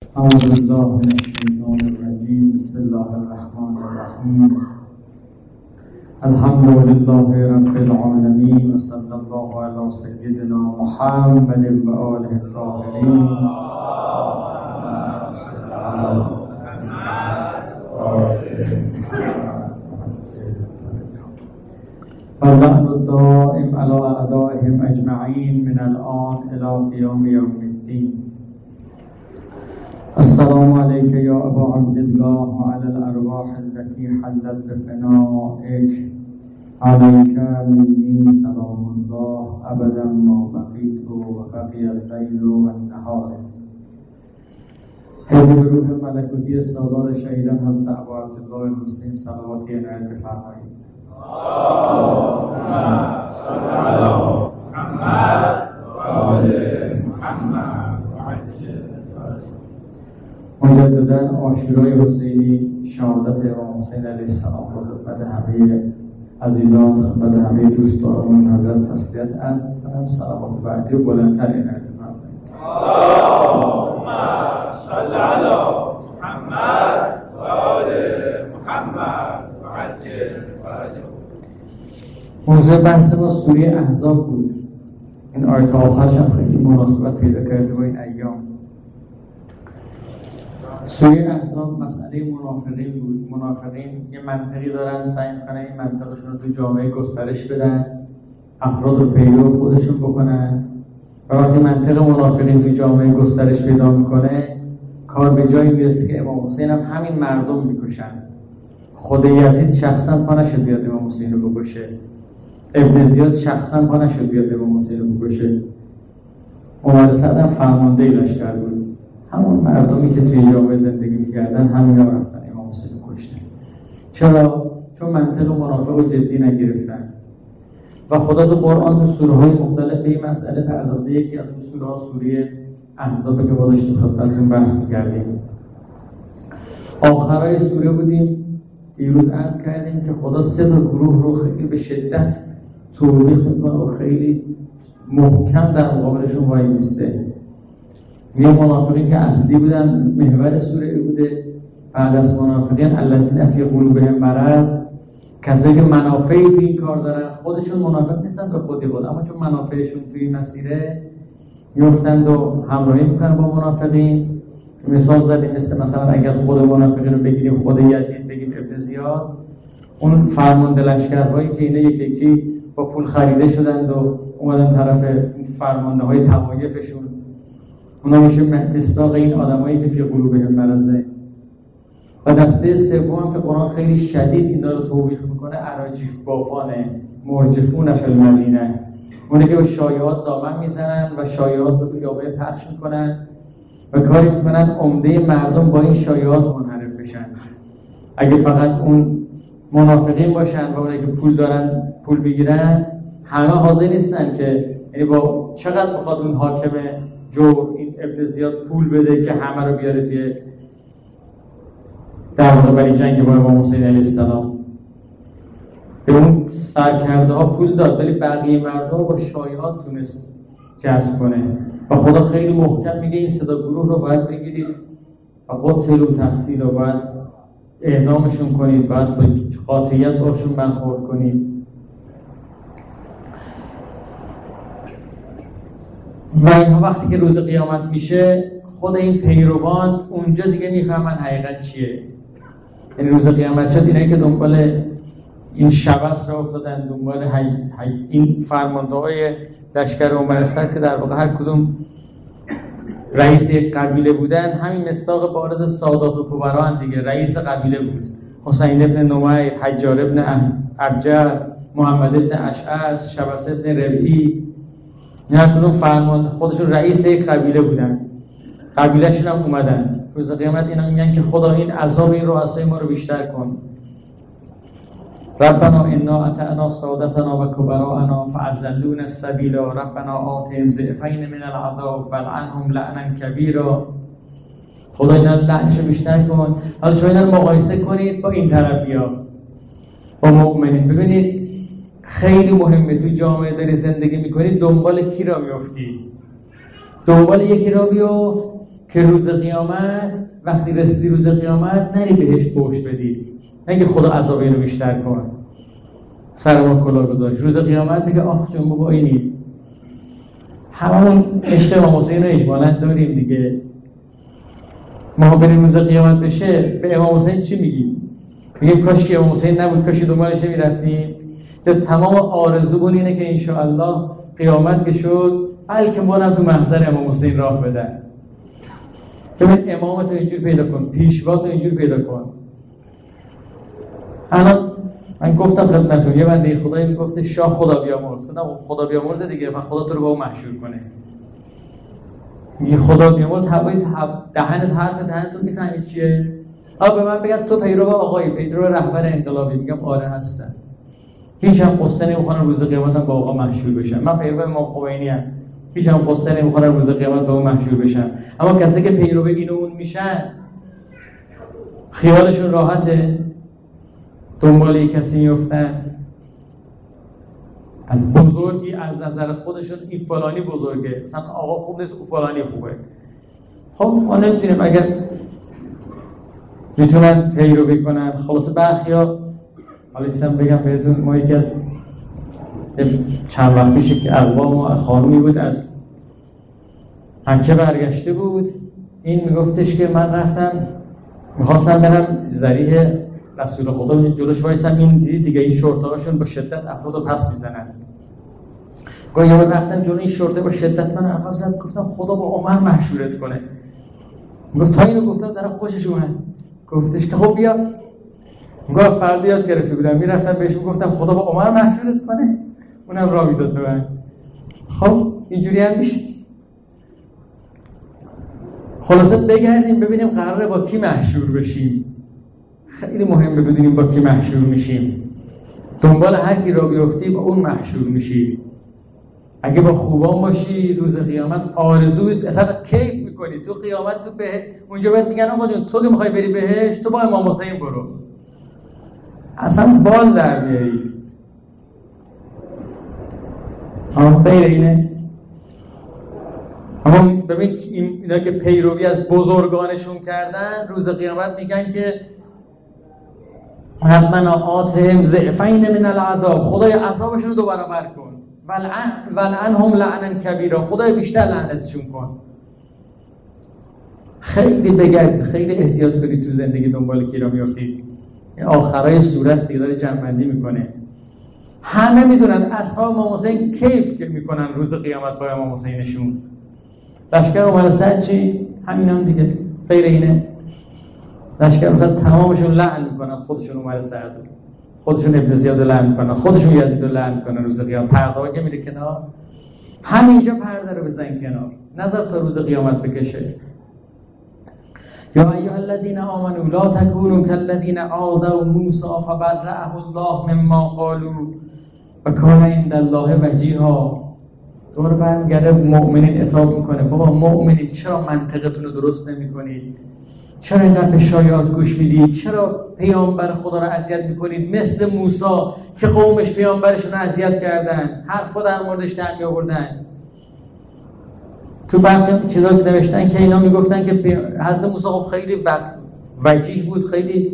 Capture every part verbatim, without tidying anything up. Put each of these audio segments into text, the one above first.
اعوذ بالله من الشیطان الرجیم. بسم الله الرحمن الرحیم. الحمد لله رب العالمین و صلی الله علی سیدنا محمد و آله الطاهرین. واللعن الدائم على اعدائهم اجمعین من الان الى قیام یوم الدین. السلام عليك يا أبا عبد الله وعلى الأرواح التي حلت بفنائك. عليك مني سلام الله أبدا ما بقيت وبقي الليل والنهار. حیث به روح ملکوتی سالار شهیدان حضرت ابا عبدالله حسین صلواتی عنایت بفرمایید. اللهم صل على محمد و آل محمد. مجددا عاشورای حسینی، شهادت امام حسین علیه السلام رو خدمت همه عزیزان، خدمت همه دوستان حضرت تسلیت عرض می‌کنم. صلوات بعدی و بلندتر عنایت بفرمایید. اللهم صل علی محمد و آل محمد و عجل فرجه. موضوع بحث ما سوره احزاب بود. این آیت آخرش هم خیلی مناسبت پیدا کرده با این ایام. سوره احزاب مسئله منافقین بود. منافقین یه منطقی دارن، سعی می‌کنن این منطقشون رو تو جامعه گسترش بدن، افراد رو پیرو خودشون بکنن و وقتی منطق منافقین تو جامعه گسترش پیدا میکنه کار به جایی میرسه که امام حسین هم همین مردم میکشن. خود یزید شخصا پا نشد بیاد امام حسین رو بکشه، ابن زیاد شخصا پا نشد بیاد امام حسین رو بکشه. عمر سعد هم فرمانده لشکر بود. همون مردمی که توی جامعه زندگی می‌کردن همینا رفتن امام حسین رو کشتن. چرا؟ چون منطق منافق رو جدی نگرفتن. و خدا تو قرآن تو سوره‌های مختلف به این مسئله پرداخته. یکی از اون سوره‌ها سوره احزاب که ما داشتیم خدمتتون بحث می‌کردیم. آخرای سوره بودیم. دیروز عرض کردیم که خدا سه تا گروه رو خیلی به شدت توبیخ می‌کنه و خیلی محکم در مقابلشون وای میسته. یه منافقین که اصلی بودن، محور سوره بوده. بعد از منافقین الذین فی قلوبهم مرض، کسایی که منافعی توی این کار دارن، خودشون منافق نیستن به خودی بود، اما چون منافعشون توی این مسیره میفتند و همراهی میکنن با منافقین. که مثال زدیم مثل مثلا اگر خود منافقین رو بگیریم، خود یزید بگیم، ابن زیاد، اون فرمانده لشکرهایی که اینا یک یکی با پول خریده شدند و اومدن طرف فرمانده های طوایفشون، اونا میشه مصداق این آدمایی که فی قلوبهم مرضه. و دسته سوم که قرآن خیلی شدید اینا رو توبیخ میکنه، اراجیف بافانه، مرجفون فی المدینه. اونه که شایعات دامن میزنن و شایعات رو توی جامعه پخش میکنن و کاری میکنن عمده مردم با این شایعات منحرف بشن. اگه فقط اون منافقین باشن و اونایی که پول دارن پول بگیرن، همه حاضر نیستن که یعنی با چقدر بخواد اون حاکم جو این ابن زیاد پول بده که همه رو بیاره توی در واقع برای جنگ با امام حسین علیه السلام. به اون سرکرده ها پول داد ولی بقیه مردم با شایعات تونست جذب کنه. و خدا خیلی محکم میگه این صدا گروه رو باید بگیرید و قتل و تقتیل رو باید اعدامشون کنید، باید با قاطعیت باشون برخورد کنید. و اینها وقتی که روز قیامت میشه خود این پیروان اونجا دیگه میفهمن حقیقت چیه. یعنی روز قیامت شد اینایی که دنبال این شبث را افتادن، دنبال حی... حی... این فرمانده‌های لشکر عمر سعد که در واقع هر کدوم رئیس یک قبیله بودن، همین مصداق بارز سادات و کبرا هم دیگه. رئیس قبیله بود حسین ابن نمیر، حجار ابن ابجر، محمد ابن اشعث، شبث ابن ربیعی، هر کدوم فرمان خودشون رئیس یک قبیله بودن، قبیلهشون هم اومدن. روز قیامت اینا میگن که خدا این عذاب این رؤسای ما رو بیشتر کن. ربنا انا اطعنا سادتنا و کبراءنا فاضلونا السبیل ربنا آتهم ضعفین من العذاب والعنهم لعنا کبیرا. خدا اینا لعنشو بیشتر کن. حالا شما اینا رو مقایسه کنید با این طرفیا، با مؤمنین. ببینید خیلی مهمه تو جامعه داری زندگی میکنی دنبال کی را میفتی؟ دنبال یکی را بیفت که روز قیامت وقتی رسیدی روز قیامت نری بهش فحش بدی، نگه خدا عذاب اینو بیشتر کن، سر ما کلاه گذاشت. روز قیامت میگه آخ جون بابا اینی همون عشق امام حسین رو اجمالاً داریم دیگه. ما بریم روز قیامت بشه به امام حسین چی میگیم؟ میگیم کاش که امام حسین نبود، کاش دنبالش میرفتیم. یا تمام آرزومون اینه که انشاءالله قیامت که شد بلکه ما هم تو محضر امام حسین راه بدن. ببین امامتو اینجور پیدا کن، پیشواتو اینجور پیدا کن. الان من گفتم خدمتتون یه بنده خدایی میگفته شاه خدا بیامرز، گفتم خدا بیامرز دیگه و خدا تو رو با اون محشور کنه. میگه خدا بیامرز هوای دهنت حرف دهنتون میفهمی چیه؟ آ به من بگن تو پیرو آقایی، پیرو رهبر انقلابی، میگم آره هستم. هیچ هم قصه نمیخوام روز قیامت با آقا محشور بشم. من پیرو امام خمینی ام. هیچ هم قصه نمیخوام روز قیامت با اون محشور بشم. اما کسی که پیرو این و اون میشن خیالشون راحته، دنبال یک کسی میفتن، از بزرگی از نظر خودشون این فلانی بزرگه، مثلا آقا خوب نیست، اون فلانی خوبه. خب ما نمیدونیم اگر میتونن پیروی کنن. خلاصه برخیا حالا ایستم بگم بهتون، ما یکی از چند وقت پیش که اقوام و خانومی بود از مکه برگشته بود، این میگفتش که من رفتم میخواستم برم ذریح رسول خدا جلوش وایسم، این دیدی دیگه این شورتهاشون با شدت افراد رو پس میزنن. گاهی یه رفتم جلو این شورته با شدت من عقب زد، گفتم خدا با عمر محشورت کنه. گفت تا اینو گفتم طرف خوشش اومد، گفتش که خب بیا. گفت فردا یاد گرفته بودم میرفتم بهش گفتم خدا با عمر محشورت کنه، اونم راه میداد به من. خب اینجوری هم میشه. خلاصه بگردیم ببینیم قراره با کی محشور بشیم. خیلی مهمه بدونیم با کی محشور میشیم. دنبال هر کی را بیفتی با اون محشور میشی. اگه با خوبان باشی روز قیامت آرزوت اصلا کیف میکنی. تو قیامت تو به اونجا بهت میگن آقا جون تو که میخوای بری بهش تو با امام حسین برو، اصلا بال در بیاری. اما غیر اینه. اما ببین اینا که پیروی از بزرگانشون کردن روز قیامت میگن که ربنا آتهم ضعفین من العذاب، خدای عذابشون رو دو برابر کن، ولعنهم لعنا کبیرا، خدای بیشتر لعنتشون کن. خیلی بگرد، خیلی احتیاط کنید تو زندگی دنبال کی را میافتید. این آخرای سوره است دیگه داره جمع‌بندی میکنه. همه میدونن اصحاب امام حسین کیف که میکنن روز قیامت با امام حسینشون. لشکر اومد سر چی؟ همینان دیگه، غیر اینه. لشکر مثلا تمامشون لعن میکنن، خودشون اومد سر، خودشون ابن زیاد لعن میکنن، خودشون یزید رو لعن میکنن. روز قیامت پرده که میره کنار، همینجا پرده رو بزن کنار، نذار تا روز قیامت بکشه. یا ایها الذین آمنوا لا تکونوا کالذین عادوا موسی فبرأه الله مما قالوا وکان عند الله وجیها. دور برمیگرده مؤمنین عتاب میکنه، بابا مؤمنین چرا منطقتون رو درست نمیکنید؟ چرا اینقدر به شایعات گوش میدید؟ چرا پیامبر خدا رو اذیت میکنید؟ مثل موسی که قومش پیامبرشون رو اذیت کردن، حرفا در موردش در میآوردن. تو برخی چیزا که نوشتن که اینا میگفتن که حضرت موسی خب خیلی وجیه بود، خیلی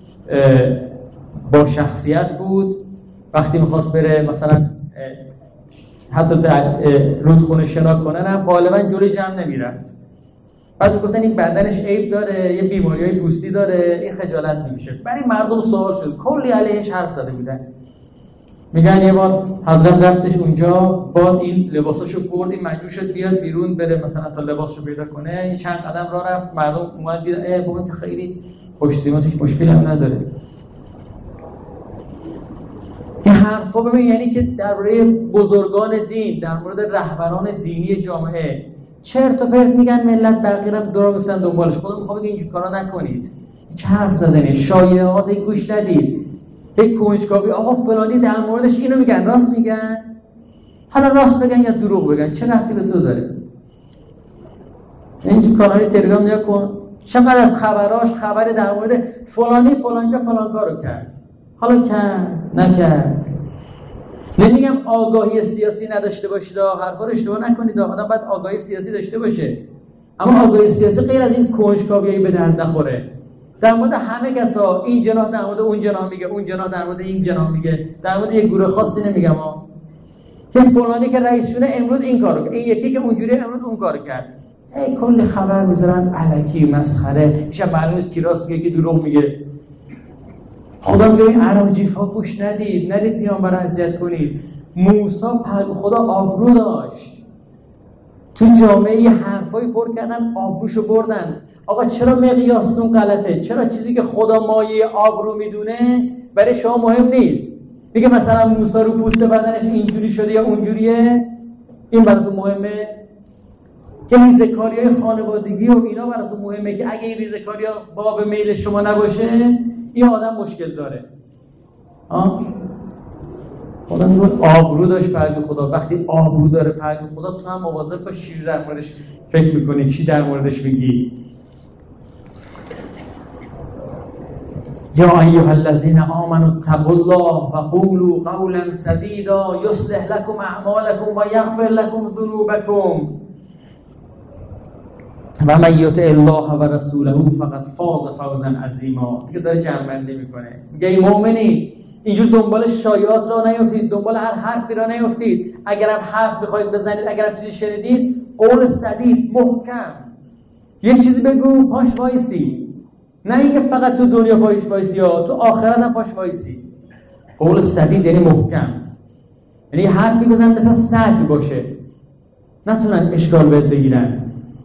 با شخصیت بود. وقتی میخواست بره مثلا حتی در رودخونه شنا کنن هم غالبا جلوی جمع نمیرفت. بعد میگفتن این بدنش عیب داره، یه بیماریای پوستی داره، این خجالت نمیشه. برای مردم سوال شد، کلی علیهش حرف زده بودن. میگن یه بار حضرت رفتش اونجا، بعد این لباساشو برد، این مجبور شد بیاد بیرون بره مثلا تا لباسشو پیدا کنه. این چند قدم راه رفت، مردم اومد دیدن اه بابا که خیلی خوش‌سیماتش مشکلی هم نداره. این حرفا ببین یعنی که درباره بزرگان دین، در مورد رهبران دینی جامعه چرت و پرت میگن، ملت بقیه‌ام دور میفتن دنبالش. خدا میخواد این کارا نکنید. چه حرف زدنه، شایعات گوش ندید. یک کنجکاوی آقا فلانی در موردش اینو میگن، راست میگن؟ حالا راست بگن یا دروغ بگن چه ربطی به تو داره؟ این تو کانال تلگرام نگاه کن، چقدر از خبراش خبر در مورد فلانی فلانجا فلان کارو کرد. حالا کرد نکرد. نمیگم آگاهی سیاسی نداشته باشید، حرفا رو اشتباه نکنید، آدم باید آگاهی سیاسی داشته باشه، اما آگاهی سیاسی غیر از این کنجکاویایی به درد نخوره. در مورد همه کسا این جناح در مورد اون جناح میگه، اون جناح در مورد این جناح میگه، در مورد یک گروه خاصی نمیگم ها. که فلانی که رئیس شده امروز این کارو کرد، این یکی که اونجوری امروز اون کارو کرد. ای کلی خبر میذارن الکی مسخره، میشه معلوم نیست کی راست میگه کی دروغ میگه. خدا میگه این عراجیفا گوش ندید، ندید پیامبر اذیت کنید. موسی پهلو خدا آبرو داشت. تو جامعه حرفای پر کردن، آبروشو بردن. آقا چرا مقیاستون غلطه؟ چرا چیزی که خدا مایه آبرو میدونه برای شما مهم نیست؟ دیگه مثلا موسی رو پوست بدنش اینجوری شده یا اونجوریه، این براتون مهمه؟ که ریزه‌کاری‌های خانوادگی و اینا براتون مهمه که اگه این ریزه‌کاری‌ها باب میل شما نباشه این آدم مشکل داره. ها؟ خدا میگه آبرو داشت پهلوی خدا. وقتی آبرو داره پهلوی خدا، تو هم مواظب باش چی در موردش فکر میکنی، چی در موردش میگی. یا ایها الذین آمنوا اتقوا الله و قولوا قولا سدیدا یصلح لكم اعمالکم و یغفر لكم ذنوبکم و من یطع الله و رسوله فقد فاز فوزا عظیما. دیگه داره جمع‌بندی میکنه، میگه ای مؤمنی اینجور دنبال شایعات را نیفتید، دنبال هر حرفی را نیفتید. اگرم حرف بخواید بزنید، اگرم چیزی شنیدید، قول سدید محکم، یک چیزی بگو پاش وایسی، نه اینکه فقط تو دنیا پاش وایسی یا تو آخرت هم پاش وایسی. قول سدید یعنی محکم، یعنی حرفی بزن مثلا سد باشه، نتونن اشکال بهت بگیرن.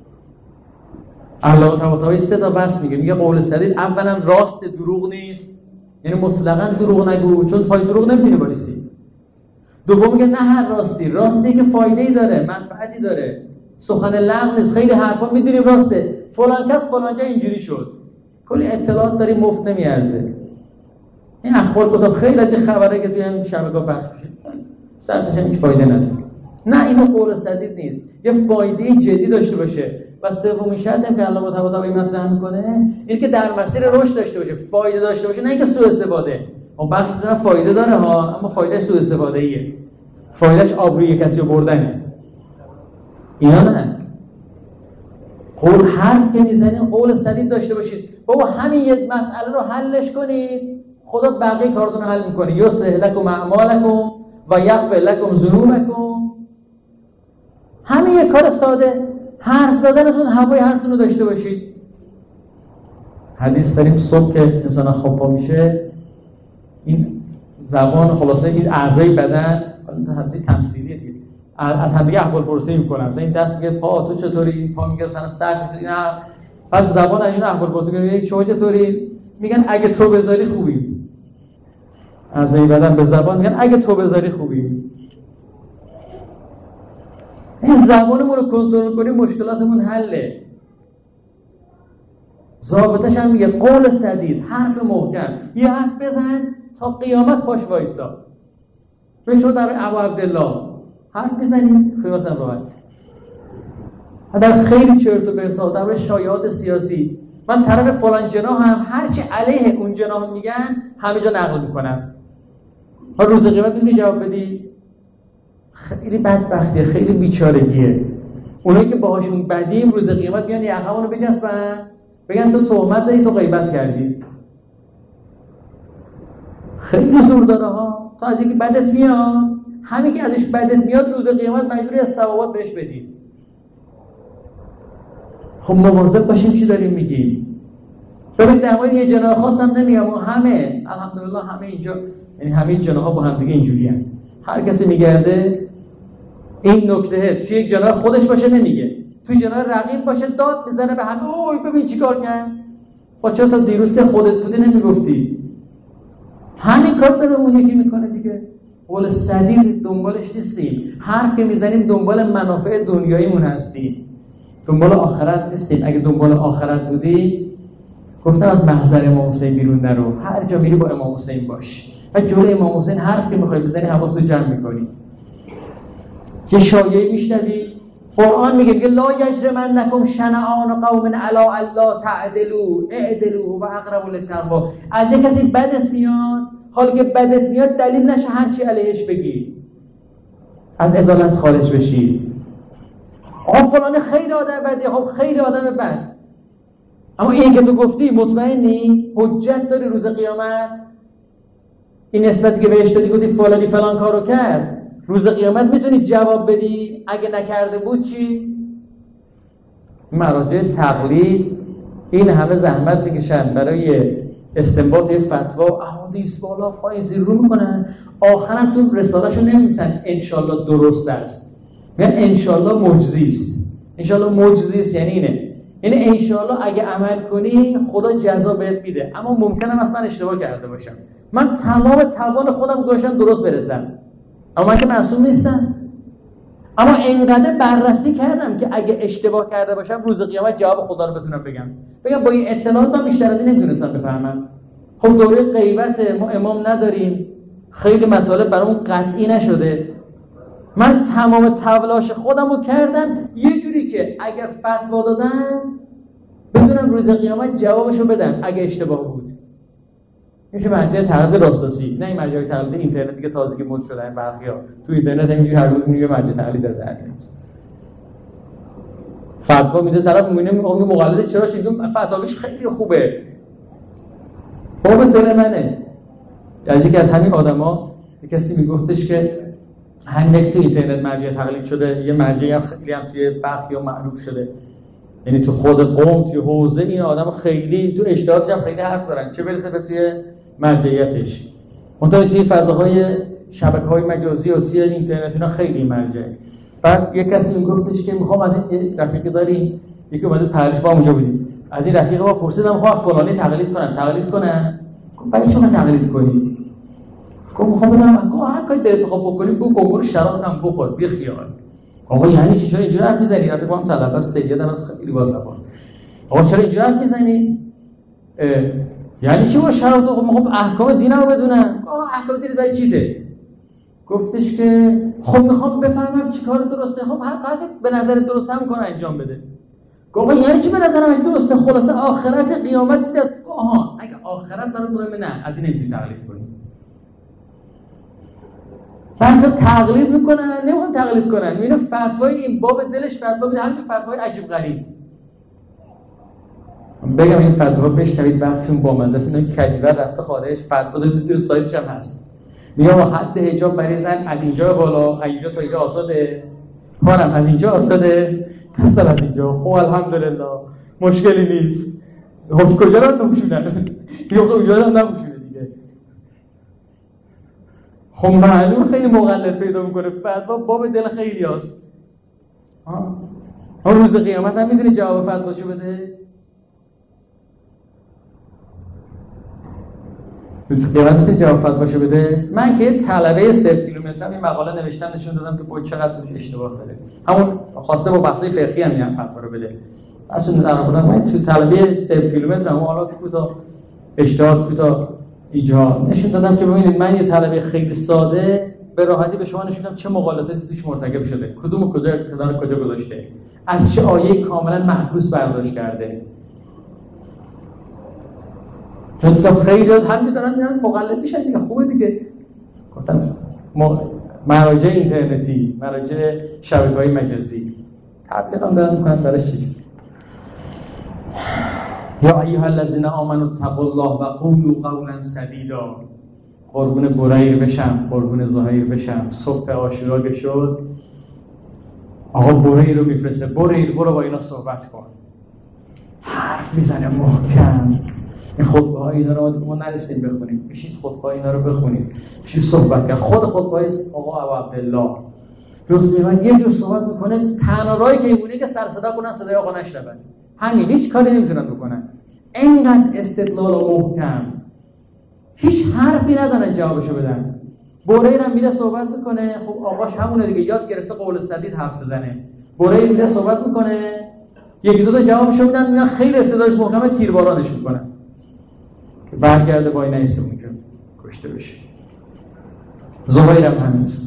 الله تعالی سه تا بحث میگه، میگه قول سدید اولا راست، دروغ نیست، یعنی مطلقاً دروغ نگو چون پای دروغ نمیتونی وایسی. دوم میگه نه هر راستی، راستی که فایده‌ای داره، منفعتی داره، سخن لغو نیست. خیلی حرفا میدونیم راسته، فلان کس فلان جا اینجوری شد، کلی اطلاعات داری مفت نمیارزه. این اخبار کتاب خیلی از خبره که توی این شبکه‌ها پخش میشه سرتش هیچ فایده نداره. نه اینو قول سدید نیست، یه فایده جدی داشته باشه. و سومین شرط هم که الله تعالی این مطرح میکنه اینه که در مسیر رشد داشته باشه، فایده داشته باشه، نه اینکه سوء استفاده. اون بخش مثلا فایده داره ها، اما فایدهش سوء استفاده ایه، فایدهش آبروی کسی رو بردنه. اینا نه. قول حرف که میزنین قول سدید داشته باشید. بابا همین یه مسئله رو حلش کنید، خدا بقیه کارتون رو حل میکنه. یصلح لکم اعمالکم و یغفر لکم ذنوبکم. همین یه کار ساده، حرف زدنتون هوای حرفتون رو داشته باشید. حدیث داریم صبح که انسان خواب پا میشه، این زبان خلاصه این اعضای بدن حتی تمثیلیه دیگه، از همدیگه احوال پرسی میکنن. این دست میگه پا تو چطوری، پا میگه مثلا سر میشه، نه بعد زبان این احوال پرسی میگه شما چطوری، میگن اگه تو بذاری خوبی. اعضای بدن به زبان میگن اگه تو بذاری خوبی. این زبانمون رو کنترل کنیم مشکلاتمون حله. ضابطش هم میگه قول سدید، حرف محکم. یه حرف بزن تا قیامت پاش وایسا. بشو در ابو عبدالله حرف بزنی خیالتن راحت. در خیلی چرت و پرتا در شایعات سیاسی، من طرف فلان جناح هم هرچی علیه اون جناح میگن همه جا نقل میکنم. ها روز قیامت میتونی جواب بدی؟ خیلی بدبختیه، خیلی بیچارگیه. اونایی که باهاشون بدیم روز قیامت میان یقه‌مون رو بچسبن بگن تو تهمت داری، تو غیبت کردی. خیلی زور داره ها. تا از یکی بدت میاد، همین که ازش بدت میاد روز قیامت مجبوری از ثوابات بهش بدی. خب مواظب باشیم چی داریم میگیم. ببین در مورد یه جناح خاص هم نمیگم، همه الحمدلله همه اینجا، یعنی همه جناح‌ها با هم دیگه اینجوریان. هر کسی میگرده این نکته توی یک جناح خودش باشه نمیگه، توی جناح رقیب باشه داد میزنه به همه، اوه ببین چیکار کرد. با چرا تا دیروز که خودت بودی نمیگفتی؟ همین کار داره اون یکی میکنه دیگه. قول سدید دنبالش نیستیم، حرف که میزنیم دنبال منافع دنیاییمون هستیم، دنبال آخرت نیستیم. اگه دنبال آخرت بودی گفتم از محضر امام حسین بیرون نرو، هر جا میری با امام حسین باش و جلوی امام حسین حرف که میخوای بزنی حواستو جمع میکنی. یه شایعه میشنوی، قرآن میگه که لا یجرمنکم شنآن قوم علی الا تعدلوا اعدلوا و اقرب للتقوی. از یه کسی بدت میاد، حالا که بدت میاد دلیل نشه هرچی علیهش بگی، از عدالت خارج بشی. آقا فلان خیلی آدم بدی، خب خیلی آدم بد. اما این که تو گفتی مطمئنی؟ حجت داری روز قیامت؟ این نسبتی که بهش دادی گفتی فلانی فلان کارو کرد، روز قیامت میتونی جواب بدی اگه نکرده بود چی؟ مراجع تقلید این همه زحمت بکشن برای استنباط فتوا، احادیث بالا پایین زیر رو میکنن، آخرا تو رساله‌شو نمی‌نویسن انشالله درست است، میگن انشالله معجزی است. انشالله معجزی است یعنی اینه، یعنی انشالله اگه عمل کنی خدا جزا بهت میده، اما ممکنه مثلا اشتباه کرده باشم، من تمام توان خودم گذاشتم درست برسم، اما من که معصوم نیستم. اما اینقدر بررسی کردم که اگه اشتباه کرده باشم روز قیامت جواب خدا رو بتونم بگم. بگم با این اطلاعات من بیشتر از این نمیدونستم بفهمم. خب دوره غیبت ما امام نداریم، خیلی مطالب برامون قطعی نشده، من تمام تلاش خودم رو کردم یه جوری که اگر فتوا دادم بدونم روز قیامت جوابشو بدم اگه اشتباه بود. میشه مرجع تقلید راستاسی، نه این مرجع تقلید اینترنتی که تازگی مد شده. برخیا تو اینترنت همینجوری هر روز میگه مرجع تقلید داره در فتوا میده، طرف میبینه میگه مقلد چرا شیدون فتاویش خیلی خوبه. بابا دل منه. از یکی از همین آدما یک کسی میگفتش که همین تو اینترنت مرجع تقلید شده، یه مرجعی هم خیلی هم توی برخیا معروف شده، یعنی تو خود قوم توی حوزه این آدم خیلی تو اشتهادش هم خیلی حرف دارن، چه برسه به توی مرجعیتش. منتها توی فضاهای شبکه‌های مجازی و توی اینترنت اینا خیلی مرجعه. بعد یک کسی میگفتش که میخوام از این رفیقی داری، یکی اومده تحلیلش با اونجا بودیم، از این رفیق ما پرسیدم میخوام فلانی تقلید کنم، تقلید کنم؟ گفت برای چی من تقلید کنی؟ گفت میخوام بدونم گفت هر کاری دلت بخواد بکنی بگو، کنکور شراب هم بخور بی خیال. آقا یعنی چی؟ چرا اینجوری حرف میزنی؟ رفیق ما هم طلبه سید هم خیلی واسطه. آقا چرا اینجوری حرف میزنی؟ یعنی چی با شراب تو؟ خب احکام دینمو بدونم. آقا احکام دین برای چیته؟ گفتش که خب میخوام بفهمم چی کار درسته. خب هر کاری به نظر درست هم کنه انجام بده. گفت یعنی چی به نظرم درسته؟ خلاصه آخرت قیامت چیه؟ آها اگه آخرت برات مهمه نه از این نمیتونی تقلید کنی. بعضی تقلید میکنن، نمیخوان تقلید کنن، میبینه فتوای این باب دلش فتوا میده، همین فتوای عجیب غریب. بگم این فتوا بشنوید وقتشون بامزه است. اینا کلیور رفته خارج، فتوا داده توی سایتش هم هست. میگه حد حجاب برای زن از اینجا بالا، از اینجا تا اینجا آزاده، کارم از اینجا آزاده، دستم از اینجا. خب الحمدلله مشکلی نیست. خب کجا رو نمیشونن؟ دیگه خب اونجا رو نمیشونه دیگه. خب معلوم خیلی مقلد پیدا میکنه، فتوا باب دل خیلی هست. ها روز قیامت هم میتونی جواب فتواشو بده؟ روز قیامت میتونی جواب فتواشو بده؟ من که طلبه صفر کیلومترم این مقاله نوشتم نشون دادم که باید چقدر توش اشتباه داره. همون خواسته با بحثای فقهی هم میگن فتوا رو بده. اصلا در واقع من تو طلبه صفر کیلومترم، حالا کوتا اجتهاد کوتا ایجاد نشون دادم که ببینید من یه طلبه خیلی ساده به راحتی به شما نشون دادم چه مقالطاتی توش مرتکب شده، کدوم و کجا کدام کجا گذاشته، از چه آیه کاملا معکوس برداشت کرده. چون تا خیلی هم دارن میرن مقلد میشن دیگه. خوبه دیگه. گفتم مراجع اینترنتی، مراجع شبکه‌های مجازی تبلیغ هم دارن میکنن برای چی؟ یا ایها الذین آمنوا اتقوا الله و قولوا قولا سدیدا. قربون بریر بشم، قربون زهیر بشم. صبح عاشورا که شد آقا بریر رو میفرسته، بریر برو با اینا صحبت کن. حرف میزنه محکم. این خطبه های اینا رو ما نرسیم بخونیم، بشید خطبه اینا رو بخونیم، بشید صحبت کن. خود خطبه های آقا ابو عبدالله روز قیامت یه جور صحبت میکنه، تنها راهی که اینونه که سر صدا کنن صدای آقا نشنون، همین، هیچ کاری نمیتونن بکنن. اینقدر استدلال و محکم، هیچ حرفی ندارن جوابشو بدن. بریر هم میره صحبت میکنه، خب آقاش همونه دیگه، یاد گرفته قول سدید حرف بزنه. بریر میره صحبت میکنه، یکی دو تا جوابشو میدن، میگن خیلی استدلالش محکمه، تیربارانش میکنن که برگرده با این ایسه اونجا کشته بشه. زهیر هم همینطور.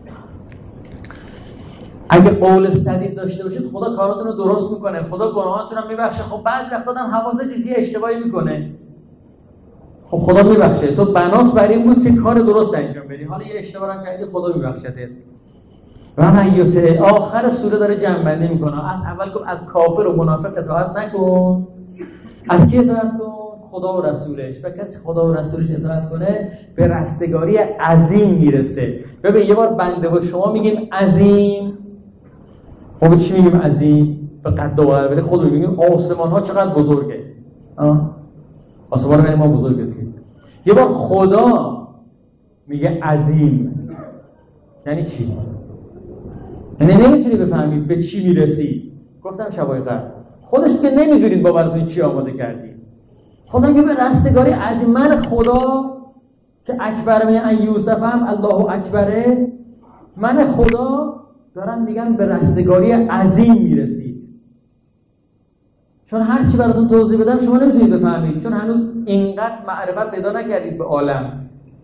اگه قول سدید داشته باشید خدا کاراتون رو درست میکنه، خدا گناهاتون رو میبخشه. خب بعضی وقتا آدم حواسش یه اشتباهی میکنه، خب خدا میبخشه. تو بنات بر این بود که کار درست انجام بدی، حالا یه اشتباه هم کردی خدا میبخشته. و میت آخر سوره داره جمع‌بندی میکنه. از اول گفت از کافر و منافق اطاعت نکن. از کی اطاعت کن؟ خدا و رسولش. و کسی خدا و رسولش اطاعت کنه به رستگاری عظیم میرسه. ببین یه بار بنده و شما میگیم عظیم، ما به چی میگیم عظیم؟ به قد و قواره خود میگیم آسمان ها چقدر بزرگه. آسمان ها ما بزرگه دیگه. یه بار خدا میگه عظیم یعنی چی؟ یعنی نمیتونی بفهمید به چی میرسی. گفتم شبای قبل خودش که نمیدونید با براتون چی آماده کردی. خدا میگه به رستگاری عظیم. من خدا که اکبر من یوسف هم الله اکبره، من خدا دارم میگم به رستگاری عظیم میرسید. چون هر چی براتون توضیح بدم شما نمیتونید بفهمید، چون هنوز اینقدر معرفت پیدا نکردید به عالم.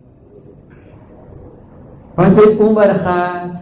باید برید اون بر خط.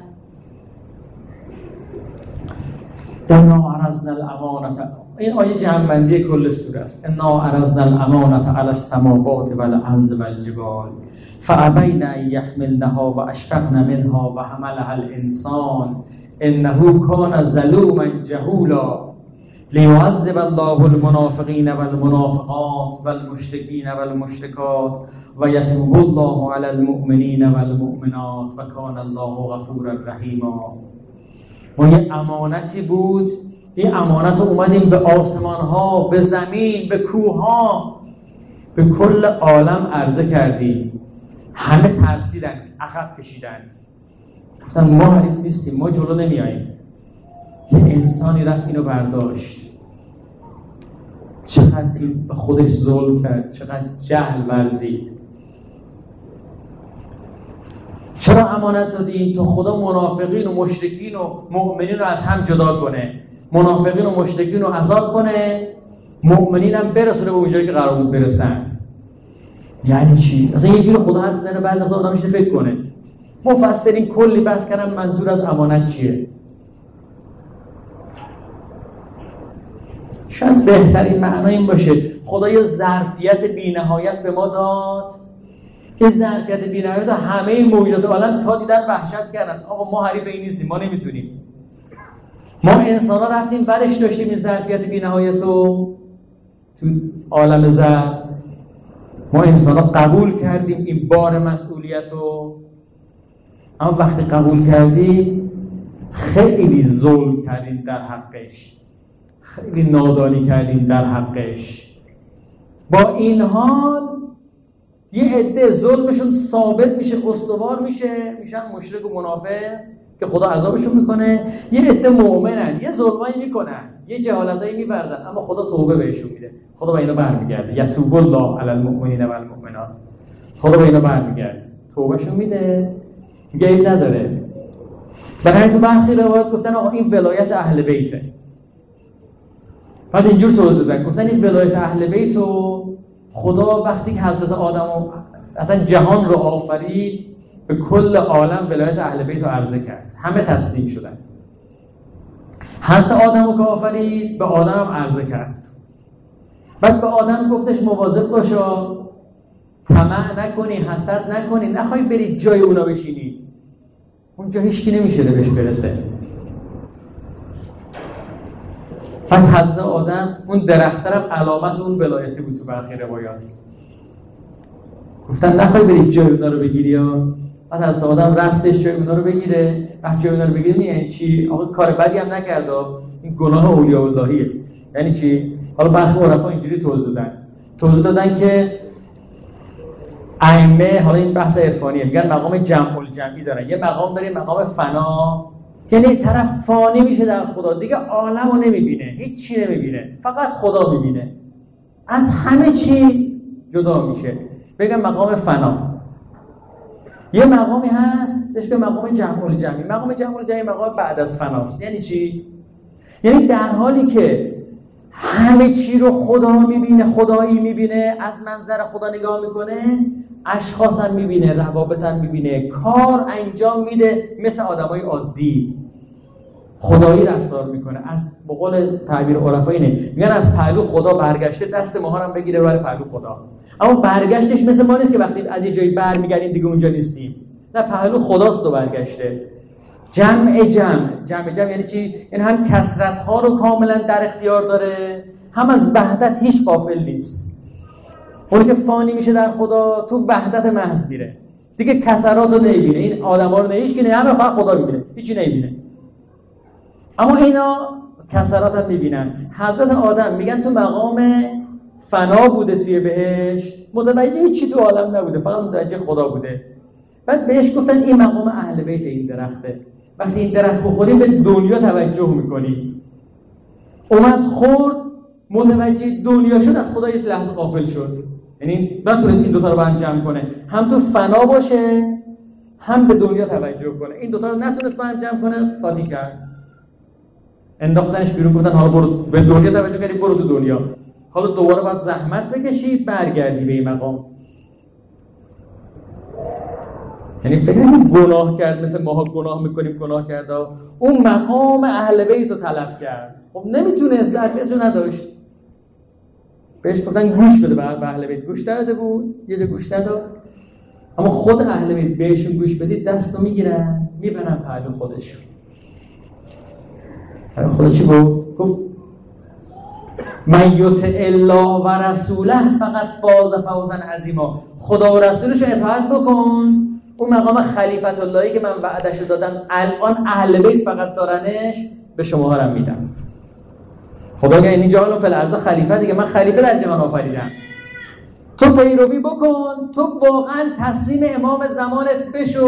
انا عرضنا الامانة، این آیه جمع‌بندی کل سوره است. انا عرضنا الامانة علی السماوات والارض والجبال فابین ان یحملنها واشفقن منها وحملها الانسان انه کان ظلوما جهولا لیعذب الله المنافقین والمنافقات والمشرکین والمشرکات ویتوب الله علی المؤمنین والمؤمنات وکان الله غفورا رحیما. ما یه امانتی بود، این امانت رو اومدیم به آسمان ها، به زمین، به کوه ها، به کل عالم عرضه کردیم. همه ترسیدن، عقب کشیدن، گفتن ما حریف نیستیم، ما جلو نمیاییم. یه انسانی رفت اینو برداشت. چقدر این به خودش ظلم کرد، چقدر جهل ورزید. چرا امانت دادیم؟ تا خدا منافقین و مشرکین و مؤمنین رو از هم جدا کنه، منافقین و مشرکین رو عذاب کنه، مؤمنین هم برسونه به اونجایی که قرار بود برسن. یعنی چی؟ اصلا یه جور خدا حرف میزنه بعد از آدمش فکر کنه. مفسرین کلی بحث کردن منظور از امانت چیه. شاید بهترین معنا این باشه خدا یه ظرفیت بی‌نهایت به ما داد. این ظرفیت بی‌نهایت همه موجودات عالم تا دیدن وحشت کردن. آقا ما حریف این نیستیم، ما نمیتونیم. ما انسان ها رفتیم برش داشتیم این ظرفیت بی‌نهایت رو تو عالم زر. ما انسان ها قبول کردیم این بار مسئولیت رو. اما وقتی قبول کردیم خیلی ظلم کردیم در حقش، خیلی نادانی کردیم در حقش. با این حال یه عده ظلمشون ثابت میشه، استوار میشه، میشن مشرک و منافق که خدا عذابشون میکنه. یه عده مؤمنن، یه ظلمایی میکنن، یه جهالتایی میبردن، اما خدا توبه بهشون میده. خدا با اینا برمیگرده. یتوب الله علی المؤمنین و المؤمنات. خدا با اینا برمیگرده، توبهشون میده، میگه عیب نداره. برای تو برخی روایات گفتن آقا این ولایت اهل بیته. بعد اینجور توضیح دادن، گفتن این ولایت اهل بیت رو خدا وقتی که حضرت آدم و اصلا جهان رو آفرید به کل عالم ولایت اهل بیت رو عرضه کرد. همه تسلیم شدن. حضرت آدم رو که آفرید به آدم هم عرضه کرد. بعد به آدم گفتش مواظب باش، طمع نکنی، حسد نکنی، نخوای برید جای اونا بشینی، اونجا هیچکی نمیشه بهش برسه. بعد حضرت آدم اون درخترم علامت اون ولایتی بود تو برخی روایات. گفتن نخوای برید جای اونا رو بگیری ها. بعد حضرت آدم رفتش جای اونا رو بگیره. وقتی جای اونا رو بگیره میگه چی؟ آقا کار بدی هم نکرده، این گناه اولیاء اللهیه. یعنی چی؟ حالا برخی عرفا اینجوری توضیح دادن. توضیح دادن که ائمه، حالا این بحث عرفانیه، میگن مقام جمع الجمعی دارن. یه مقام داره مقام فنا، یعنی طرف فانی میشه در خدا، دیگه عالمو نمیبینه، هیچ چی نمیبینه، فقط خدا میبینه، از همه چی جدا میشه. بگم مقام فنا. یه مقامی هست بهش به مقام جمع الجمعی. مقام جمع الجمعی مقام بعد از فناست. یعنی چی؟ یعنی در حالی که همه چی رو خدا میبینه، خدایی میبینه، از منظر خدا نگاه میکنه، اشخاص هم میبینه، روابط هم میبینه، کار انجام میده مثل آدمای عادی، خدایی رفتار میکنه. از به قول تعبیر عرفا اینه، میگن از پهلو خدا برگشته دست ما هم بگیره برای پهلو خدا. اما برگشتش مثل ما نیست که وقتی از یه جایی برمیگردیم دیگه اونجا نیستیم. نه، پهلو خداست و برگشته. جمع جمع جمع جمع یعنی چی؟ یعنی هم کثرت ها رو کاملا در اختیار داره، هم از وحدت هیچ غافل نیست. اون که فانی میشه در خدا تو وحدت محض میره، دیگه کثرات رو نمیبینه. این آدما رو نهیش که نه، همه فقط خدا میبینه، هیچی نمیبینه. اما اینا کثرات هم میبینن. حضرت آدم میگن تو مقام فنا بوده توی بهشت، متوجه هیچی تو عالم نبوده، فقط متوجه خدا بوده. بعد بهش گفتن این مقام اهل بیت این درخته، وقتی این درخت بخوری به دنیا توجه میکنی. اومد خورد، متوجه دنیا شد، از خدا یه لحظه غافل شد. یعنی نتونست این دوتا رو با هم جمع کنه، هم تو فنا باشه هم به دنیا توجه کنه. این دوتا رو نتونست با هم جمع کنه، قاطی کرد، انداختنش بیرون، گفتن حالا برو به دنیا توجه کردی، برو تو دنیا، حالا دوباره باید زحمت بکشی برگردی به این مقام. یعنی فکر نکنید گناه کرد مثل ماها گناه میکنیم گناه کرد، اون مقام اهل بیت رو طلب کرد. خب نمیتونست، ظرفیتشو نداشت. بهش گفتن گوش بده، به اهل بیت گوش داده بود، یه ده گوش نداد. اما خود اهل بیت بهشون گوش بدید دستو میگیرن میبرن پهلو خودشون. خدا چی گفت؟ گفت من یطع الله و رسوله فقط فاز فوزا عظیما. خدا و رسولش رو اطاعت بکن، اون مقام خلیفت اللهی که من وعدش دادم الان اهل بیت فقط دارنش، به شما هم میدم. خدا که اینی جعل فی الارض خلیفه، دیگه من خلیفه در جهان آفریدم. تو پیروی بکن، تو واقعا تسلیم امام زمانت بشو.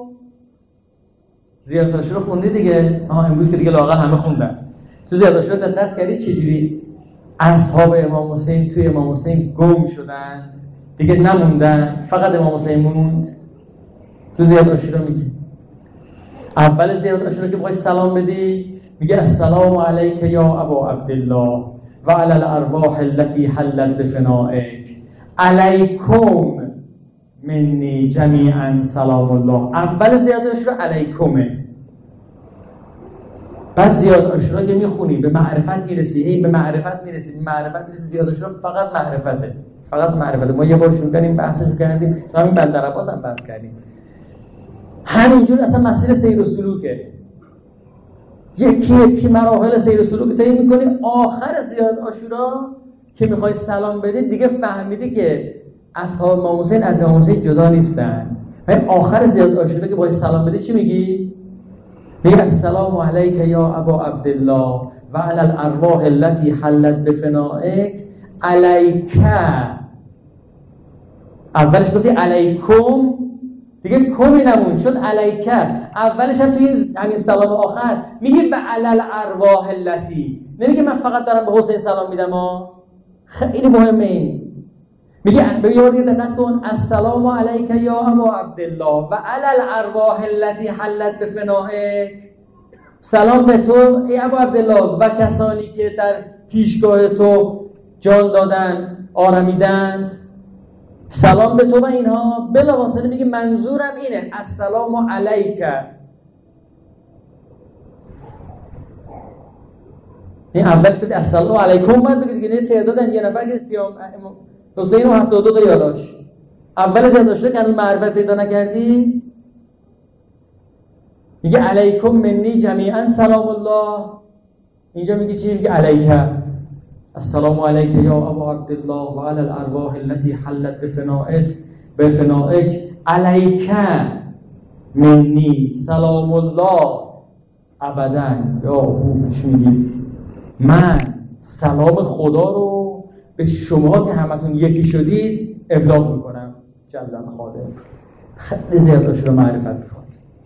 زیادتاش رو خوندی دیگه؟ آها امروز که دیگه لااقل همه خوندن. تو زیادتاش رو دقت کردی چجوری اصحاب امام حسین توی امام حسین گم شدن، دیگه نموندن، فقط امام حسین موند. تو زیادتاش رو میگی اول زیادتاش رو که بخوای سلام بدی میگه السلام علیک یا ابا عبدالله و علی الارواح التي حلت بفنائک علیکم منی جمیعا سلام الله. اول زیاد عاشورا علیکمه، بعد زیاد عاشورا که میخونی به معرفت میرسی، هی به معرفت میرسی، به معرفت میرسی. زیاد عاشورا فقط معرفته، فقط معرفته. ما یه بار شروع کردیم بحثش کردیم، تو همین بندر عباس هم بحث کردیم. همینجور اصلا مسیر سیر و سلوکه، یکی یکی مراحل سیر و سلوک طی میکنی. آخر زیاد عاشورا که میخوای سلام بدی دیگه فهمیدی که اصحاب امام حسین از امام حسین جدا نیستن. ولی آخر زیاد عاشورا که باید سلام بدی چی میگی؟ میگه السلام علیک یا ابا عبدالله و علی الارواح التي حلت بفنائک علیک. اولش گفتی علیکم، دیگه کمی نمون شد علیک. اولش هم توی همین سلام آخر میگه به علی الارواح التي، نمیگه من فقط دارم به حسین سلام میدم ها. خیلی مهمه این. میگه به یاد دقت کن السلام علیک یا ابا عبدالله و علی الارواح التي حلت بفنائک. سلام به تو ای ابا عبدالله و کسانی که در پیشگاه تو جان دادن آرمیدند. سلام به تو و اینها. بلافاصله میگه منظورم اینه السلام علیک. این اولش بده السلام علیکم، بعد بگه دیگه تعدادن یه نفر که پیام حسین و هفتاد و دو تا یاراش. اول زیاد شده که هنوز معرفت پیدا نکردی، میگه علیکم منی جمیعا سلام الله. اینجا میگه چی؟ میگه علیک السلام علیک یا ابا عبدالله و علی الارواح التي حلت بفنائک بفنائک علیک منی سلام الله ابدا. یا خوبش میگی من سلام خدا رو به شما که همتون یکی شدید ابلاغ میکنم. جلدم خاله خیلی زیادش رو معرفت میکنم.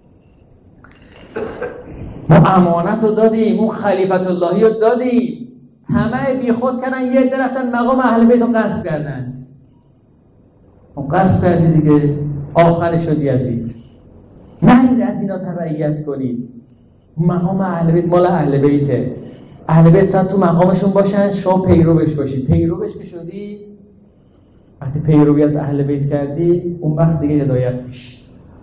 ما امانت رو دادیم، اون خلیفت اللهی رو دادیم، همه بی خود کردن، یه درفتن مقام اهل بیت رو قصد کردن. اون قصد کردی دیگه، آخرش رو دیزید. نهید از اینا تبعیت کنید. مقام اهل بیت مال اهل بیته. اهل بیت تو مقامشون باشن، شما پیروش باشید. پیروش که شدی، وقتی پیروی از اهل بیت کردی، اون وقت دیگه هدایت میشی.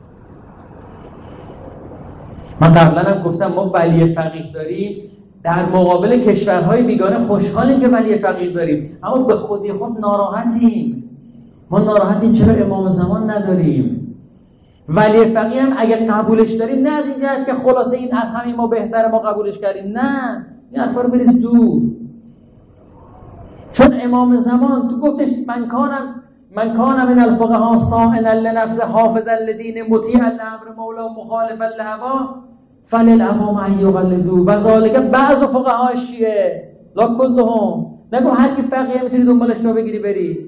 من قبلا هم گفتم ما ولی فقیه داریم، در مقابل کشورهای بیگانه خوشحالیم که ولی فقیه داریم، اما به خودی خود ناراحتیم. ما ناراحتیم چرا امام زمان نداریم؟ ولی فقیه هم اگه قبولش داریم، نه از این جهت که خلاصه این از همین ما بهتره ما قبولش کردیم، نه، این حرفا رو بریز دور. چون امام زمان تو گفتش من کانم من کانم من الفقهاء صائنا لنفسه حافظا لدین مطیعا لامر مولا مخالفا لهوا فللامام ان یقلدوا و ذلک بعض فقهاء شیعه لا کلهم. نگو هر کی فقیه میتونی دنبالش رو بگیری بری.